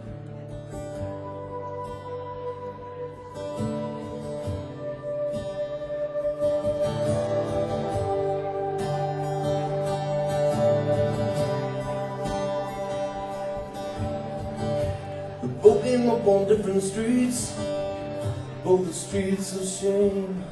Both came up on different streets, both the streets of shame.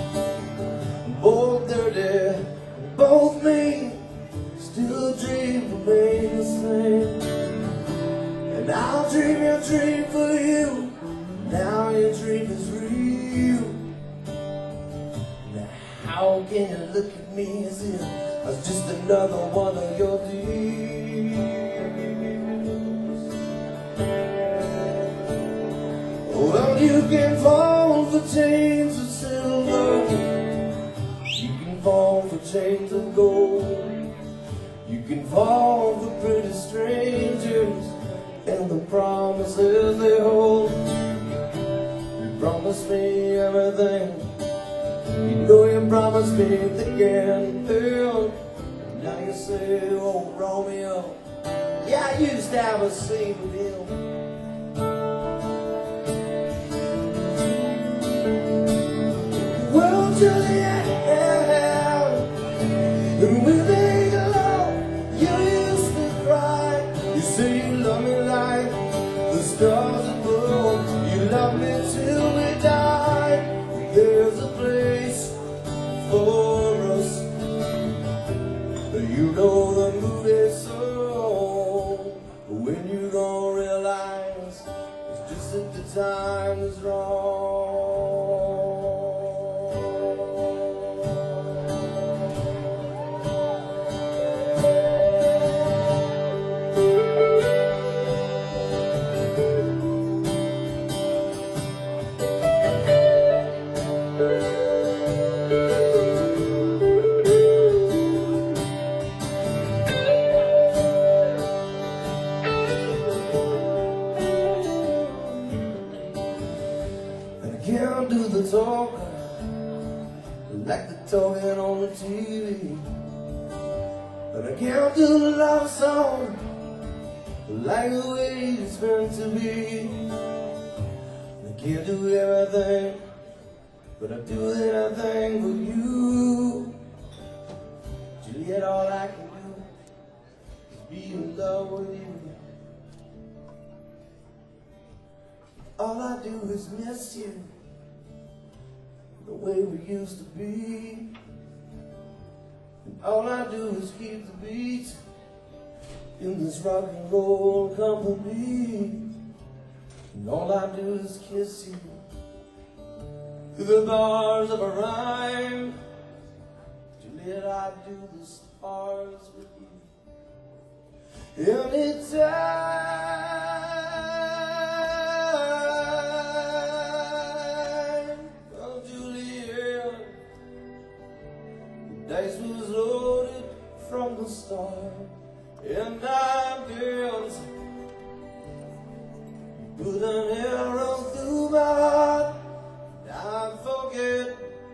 Both dirty, both mean, still dream remain the same. And I'll dream your dream for you, now your dream is real. Now how can you look at me as if I was just another one of your deals? Well, you can fall for chains of silver, you can fall for chains of gold, you can fall for pretty strangers and the promises they hold. You promised me everything, you know you promised me thick and thin. Now you say, oh Romeo, yeah, I used to have a scene with him. Well, Juliet, and when they go, you used to cry. You say you love me like the stars above. You love me till we die. There's a place for like the talking on the TV. But I can't do the love song like the way it's meant to be. I can't do everything, but I do anything for you. Juliet, all I can do is be in love with you. All I do is miss you, the way we used to be. And all I do is keep the beat in this rock and roll company. And all I do is kiss you through the bars of a rhyme. Juliet, I do the stars with you anytime. Oh, Juliet, the dice was loaded from the start, and I'm guilty. Put an arrow through my heart. I forget.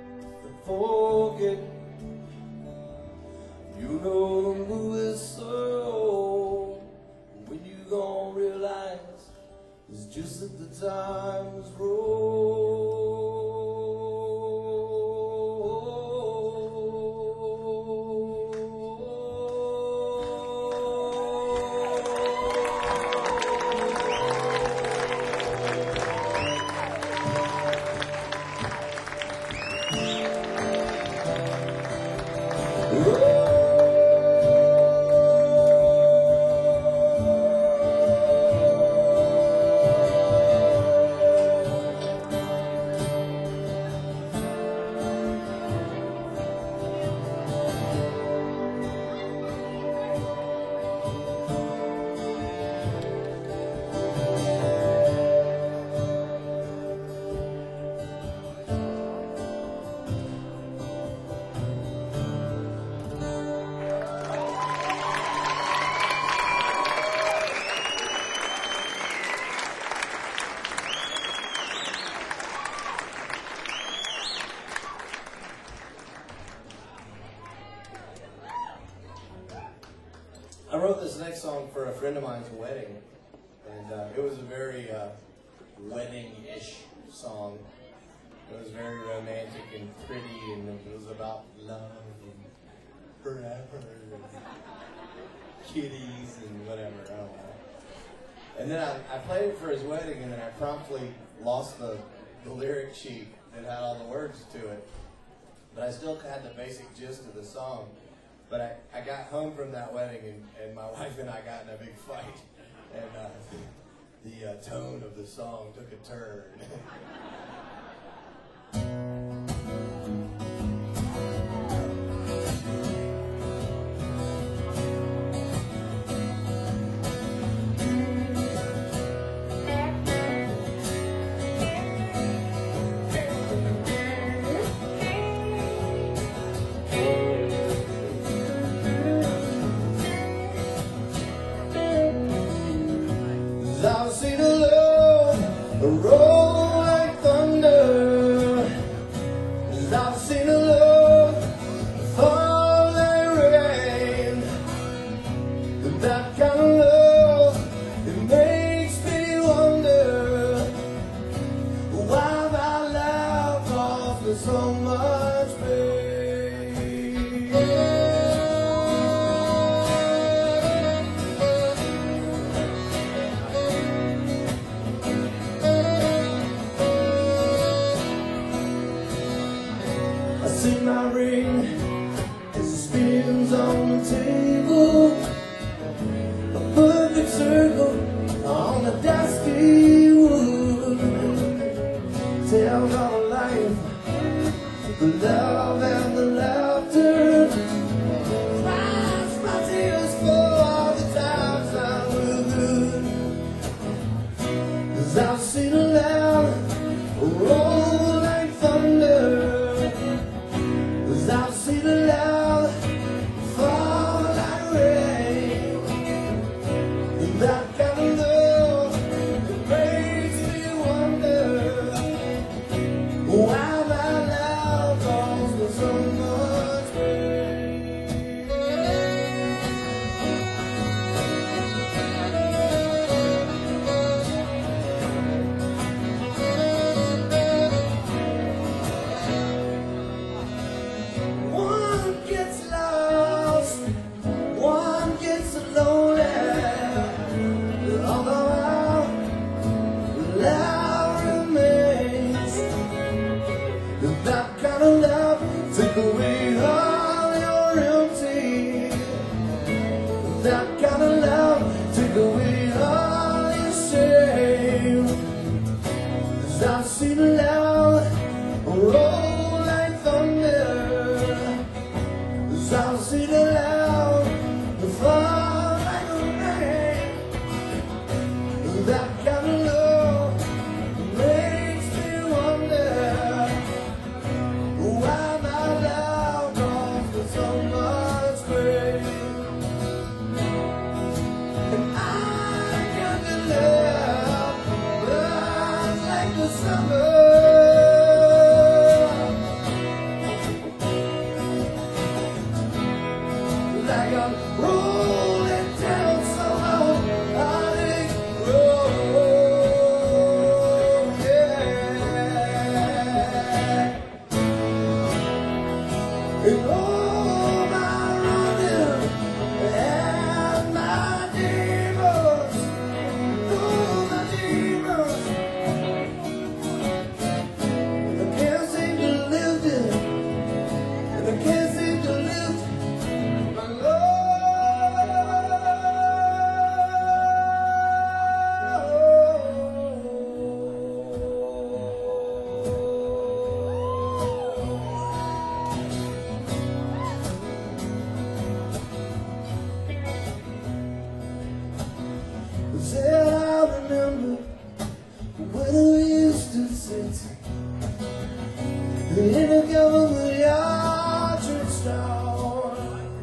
You know the movie's so when you gon' realize it's just that the times I wrote this next song for a friend of mine's wedding, and it was a very wedding-ish song. It was very romantic and pretty, and it was about love and forever and kitties and whatever, I don't know. And then I played it for his wedding, and then I promptly lost the lyric sheet that had all the words to it. But I still had the basic gist of the song. But I got home from that wedding, and my wife and I got in a big fight, and the tone of the song took a turn. I've seen a love roll like thunder. I've seen a love fall like rain. That kind of love, it makes me wonder why my life caused me so much pain. I see my ring as it spins on the table, a perfect circle on the dusty wood. Tells all the life, the love and the laughter. Cries my tears for all the times I were good. 'Cause I've seen a loud roll like thunder. I've seen a love fall like rain. That kind of love that makes me wonder why my love calls me so One gets lost, one gets lonely. Although our love remains, that kind of love take away all your empty. That kind of love take away all your shame. 'Cause I've seen love roll like thunder. 'Cause I've seen love fall like rain. That kind of love makes me wonder why my love comes with so much pain. And I got the love burns like the summer. Like a rolling down some heartache road, yeah. And all my running and my demons, all my demons, I can't seem to lift it, and I can't seem to lift my Said I remember when we used to sit in a government yard store,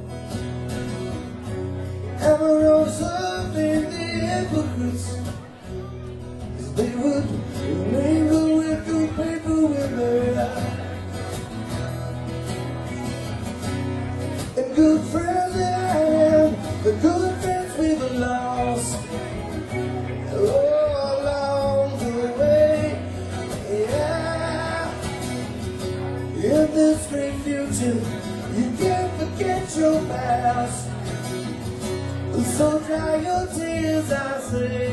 and we rose up in the hypocrites, 'cause they would mingle with good people with their eyes. And good friends that I am, the good friends we've lost along the way, yeah. In this great future, you can't forget your past. So dry your tears, I say.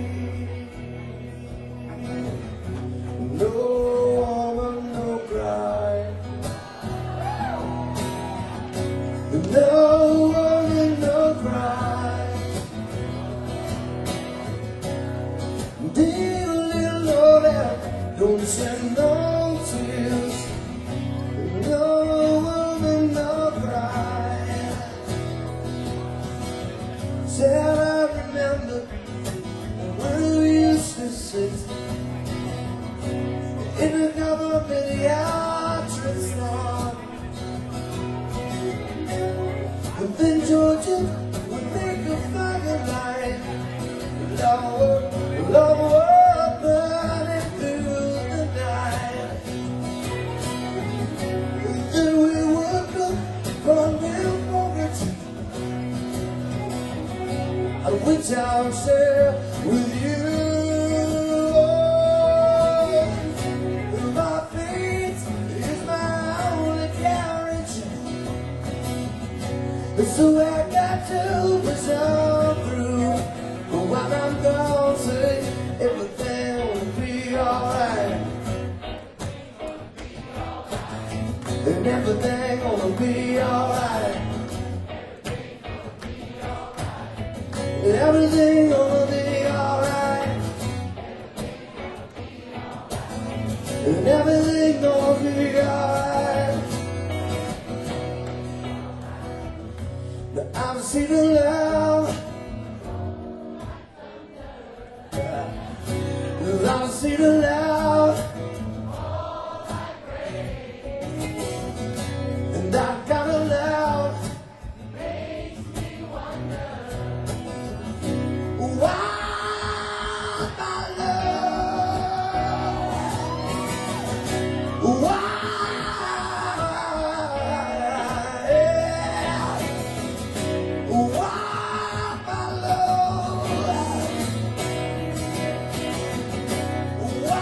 No woman, no cry. No woman, no cry. Dear little Lord, don't shed no tears. No woman, no cry. Said I remember when we used to sit in a government yard store, and then Georgia would make a firelight. Love, love was burning through the night. Then we woke up on real mortgage, which I'll share with you. My faith is my only carriage, so I got to push on through. While I'm gone, say everything will be alright, and everything gonna be alright. Everything gonna be alright, and everything gonna be alright. Now I've seen the love, I've seen the love, and that kind of love makes me wonder why my love, why, yeah, why my love, why.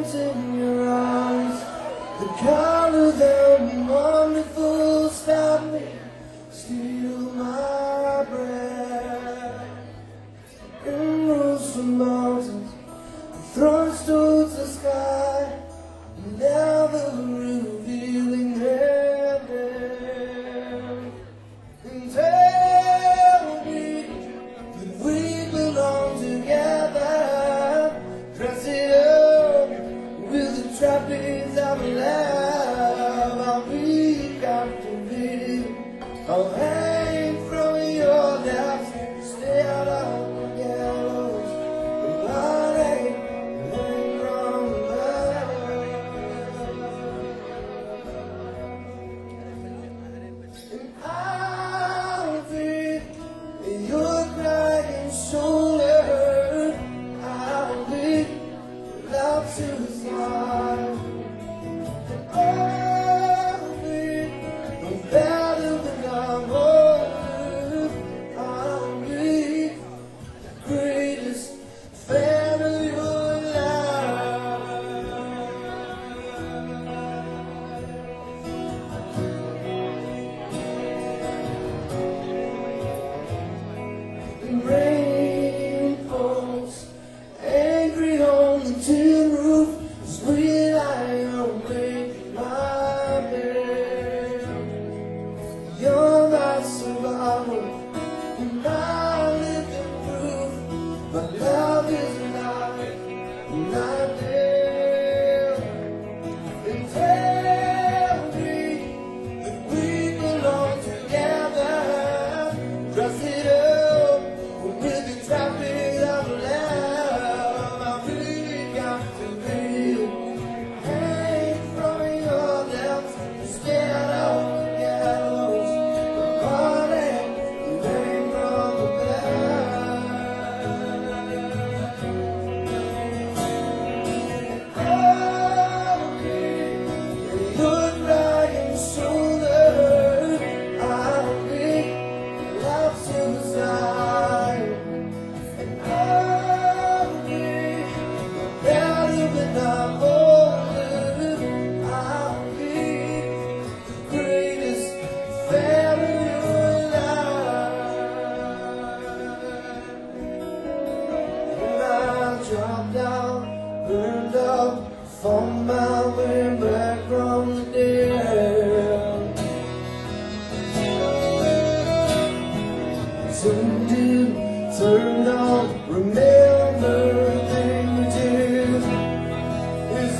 light in your eyes, the color that wonderful, stop me, steal my breath. And rose from mountains, thrown towards the sky, never revealing their depth. And tell me that we belong together, dress it up with the trappings of love. I'll be captivated, I'll hang from your depths, stay out of the gallows, the body hang from above. And I'll be your crying shoulder, I'll be love to his life. I'll be no better than I'm older. I'll be the greatest fan of your life. The rain falls angry on the tin roof, as we lie awake in my bed. You're my survival, and my living proof. My love is alive, not dead. And tell me that we belong together, dress it up with the trappings of love. I'm really captivated, hang from your depths, scared of the gallows, the body hang from above. I'll be your crying shoulder, I'll be love suicide. And I'll be better when I'm older. I'll be the greatest fan of your life. And I dropped out, burned up, found my way back from the dead. Tuned in, turned on, remember everything we did. Is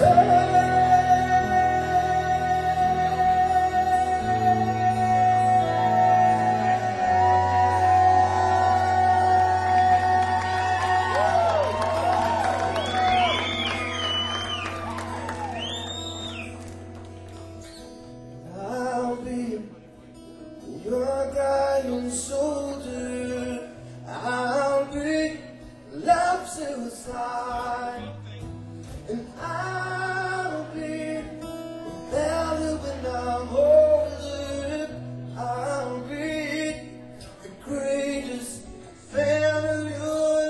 I'll be your guiding shoulder, I'll be love suicide. And I'll be better when I'm older. I'll be the greatest fan of your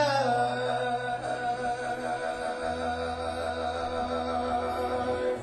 life.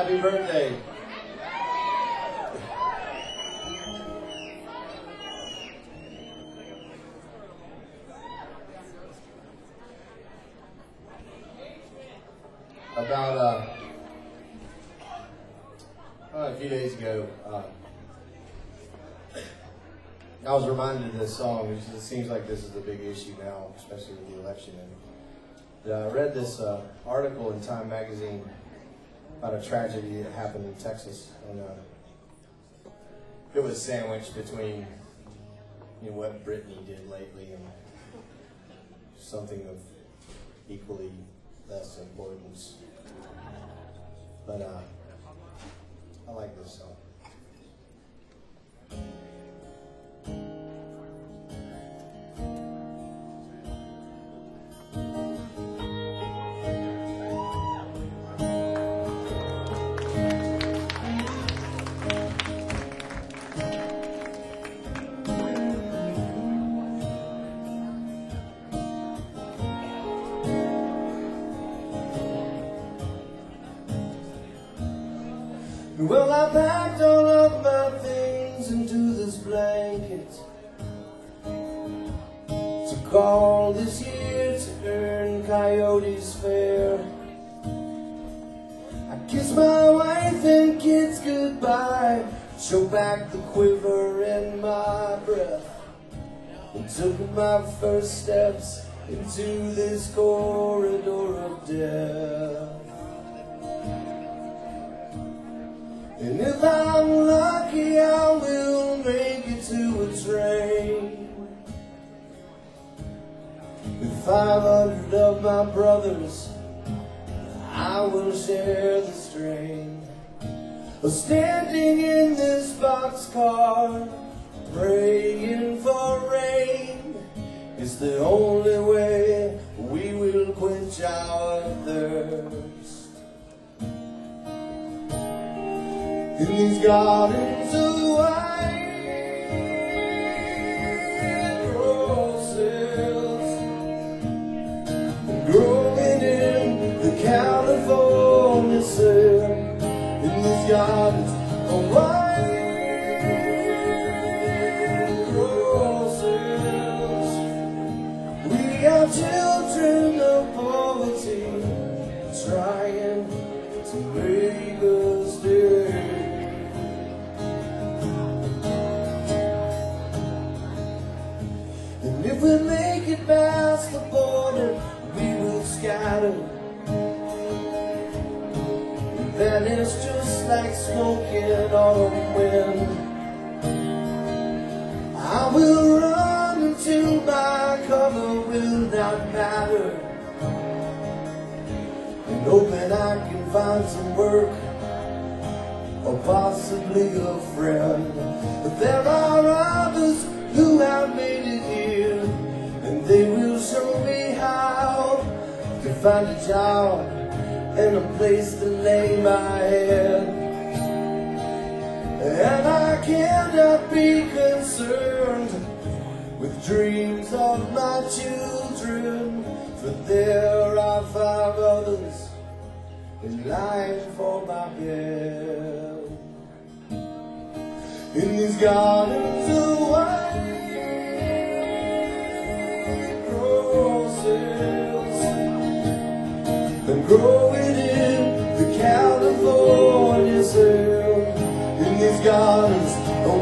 Happy birthday. About a few days ago, I was reminded of this song, which it seems like this is a big issue now, especially with the election. And I read this article in Time magazine about a tragedy that happened in Texas, and it was sandwiched between what Britney did lately and something of equally less importance. But I like this song. Well, I packed all of my things into this blanket. Took all this year to earn Coyote's fare. I kissed my wife and kids goodbye, choked back the quiver in my breath, and took my first steps into this corridor of death. And if I'm lucky, I will make it to a train with 500 of my brothers. I will share the strain of standing in this boxcar, praying for rain. It's the only way we will quench our thirst. In these gardens of white roses, growing in the California sun. In these gardens of white roses, we are children of poverty, trying to make us stay. If we make it past the border, we will scatter and vanish just like smoke in autumn wind. I will run until my cover will not matter, and hoping I can find some work or possibly a friend. But there are others who have made it here, and they will show me how to find a job and a place to lay my head. And I cannot be concerned with dreams of my children, for there are 5 others in line for my bed. In these gardens of white roses, and growing in the California sun. In these gardens of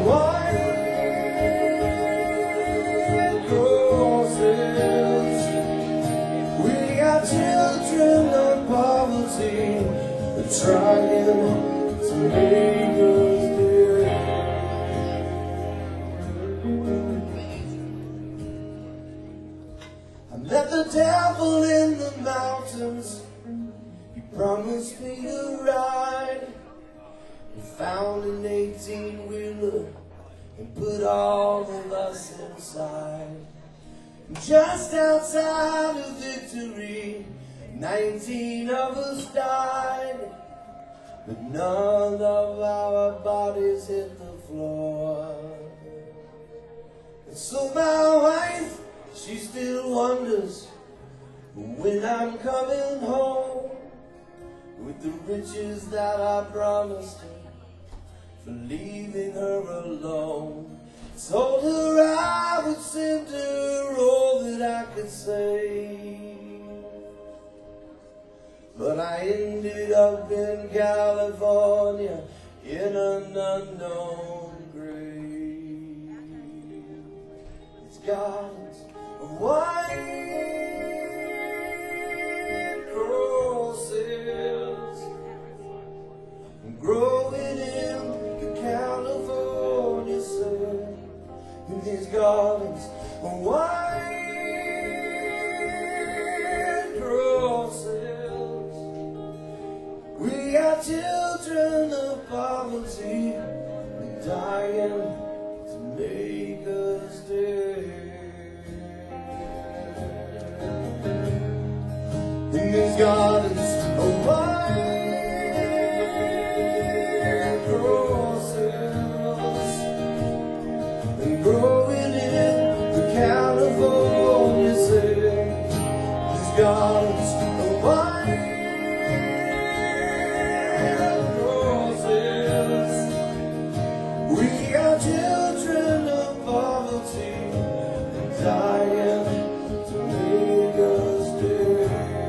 white roses, we are children of poverty, trying to make us dear. I met the devil in the mountains. He promised me a ride. We found an 18-wheeler and put all of us inside. Just outside of Victory, 19 of us died, but none of our bodies hit the floor. And so my wife, she still wonders when I'm coming home. with the riches that I promised her for leaving her alone. Told her I would send her all that I could say, but I ended up in California in an unknown grave. It's gardens of white crosses growing in the California sun. In these gardens of white crosses, we are children of poverty, dying to make us dead. In these gardens of white crosses, and growing in the California sun, these gardens of white roses, we are children of poverty, dying to make us dead.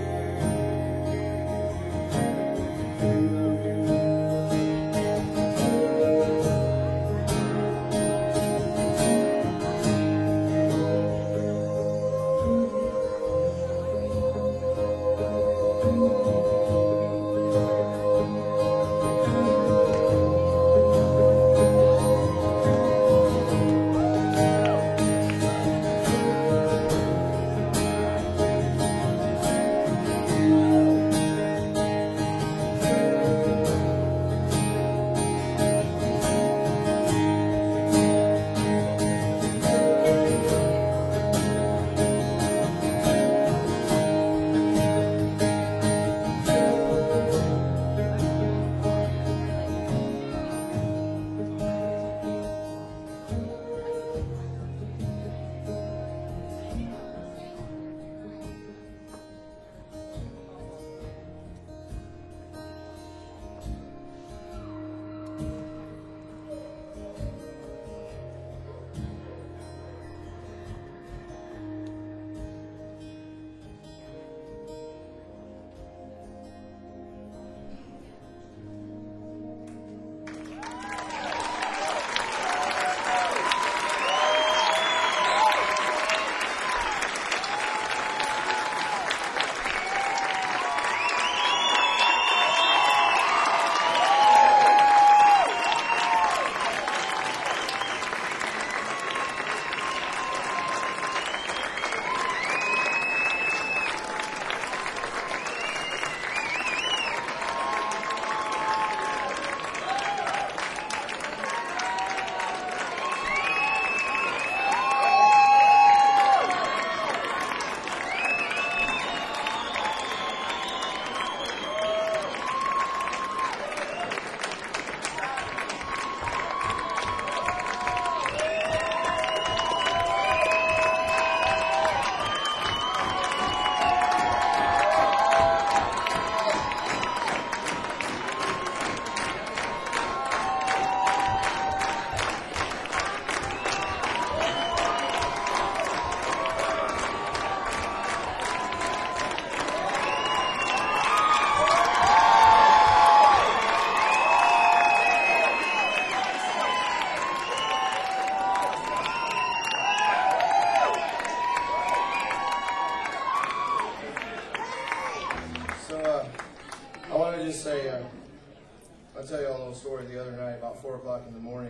I'll tell you a little story. The other night, about 4 o'clock in the morning,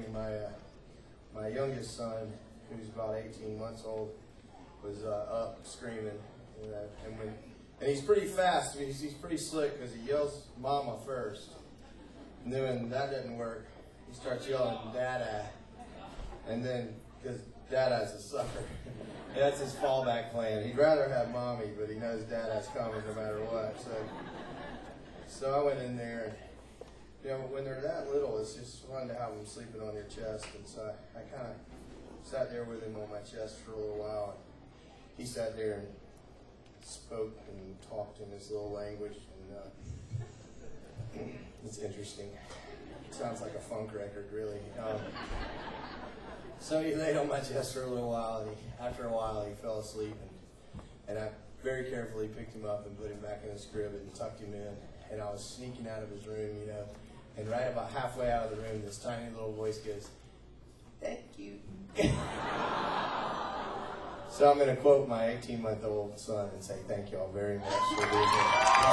my youngest son, who's about 18 months old, was up screaming. And he's pretty fast. He's pretty slick because he yells "Mama" first. And then when that doesn't work, he starts yelling "Dada." And then, because Dada's a sucker, that's his fallback plan. He'd rather have Mommy, but he knows Dada's coming no matter what. So I went in there, and when they're that little, it's just fun to have them sleeping on your chest. And so I kind of sat there with him on my chest for a little while. And he sat there and spoke and talked in his little language. And It's interesting. Sounds like a funk record, really. So he laid on my chest for a little while, and after a while he fell asleep, and I very carefully picked him up and put him back in his crib and tucked him in, and I was sneaking out of his room, you know, and right about halfway out of the room, this tiny little voice goes, "Thank you." So I'm going to quote my 18-month-old son and say thank you all very much for being here.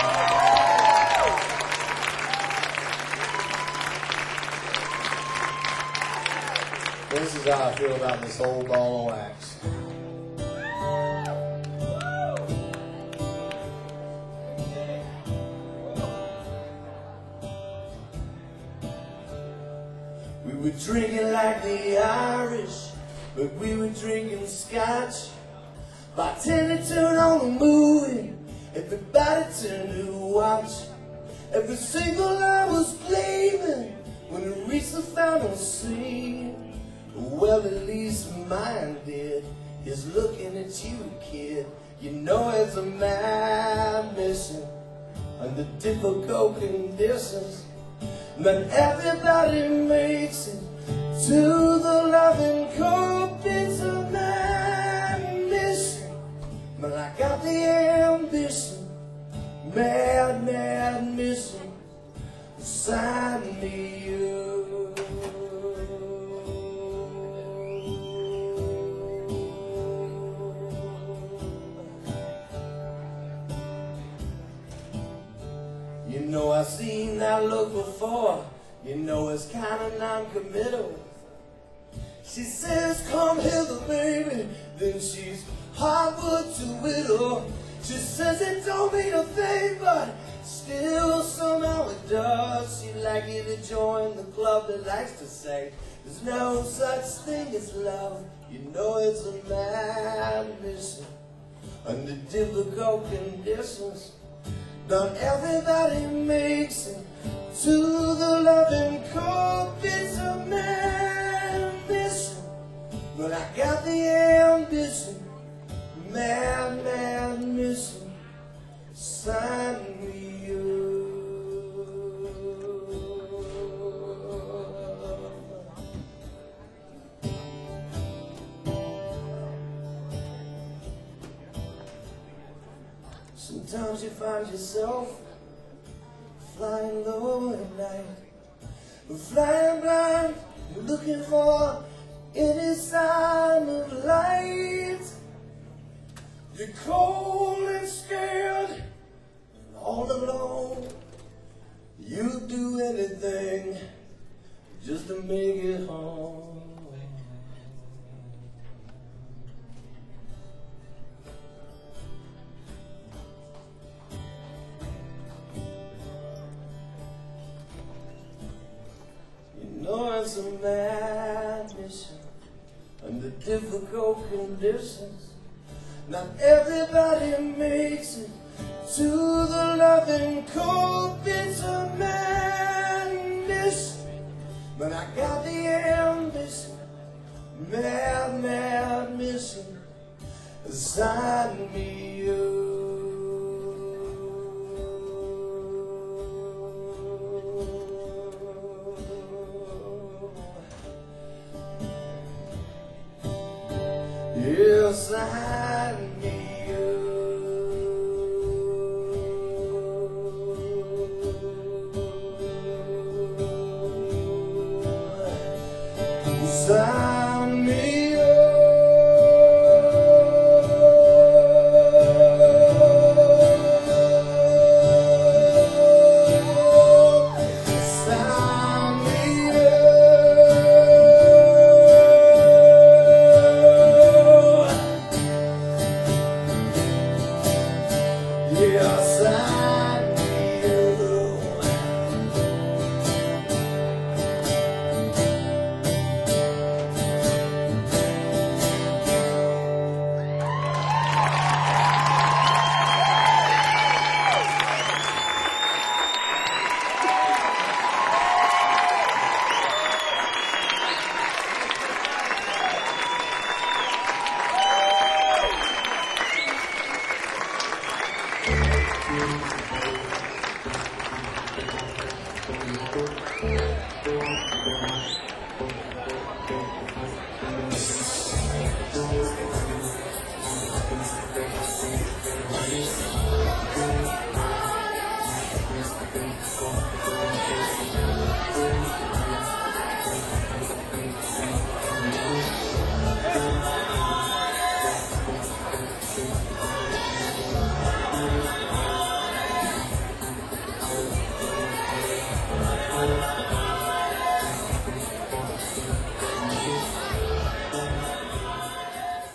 This is how I feel about this old ball of wax. We were drinking like the Irish, but we were drinking scotch. Bartender turned on the movie, everybody turned to watch. Every single line was gleaming when it reached the final scene. Well, at least mine did. He's looking at you, kid. You know it's a man missing under difficult conditions. Not everybody makes it to the loving cup. It's a man missing, but I got the ambition. Mad, mad missing. Sign me up. You know I've seen that look before. You know it's kinda non-committal. She says, "Come hither, baby." Then she's hard-put to whittle. She says it don't mean a thing, but still somehow it does. She'd like you to join the club that likes to say there's no such thing as love. You know it's a man missing under difficult conditions. Not everybody makes it to the loving cup. It's a man missing, but I got the ambition. Man, man missing. Sign me Sometimes you find yourself flying low at night, flying blind, looking for any sign of light. You're cold and scared and all alone. You'd do anything just to make it home. You know it's a mad mission under difficult conditions. Not everybody makes it to the loving cup. It's a man mission, but I got the ambition. Mad, mad mission. Sign me up. Yeah, sign me up. Sign me up. Sign me up. Yeah, sign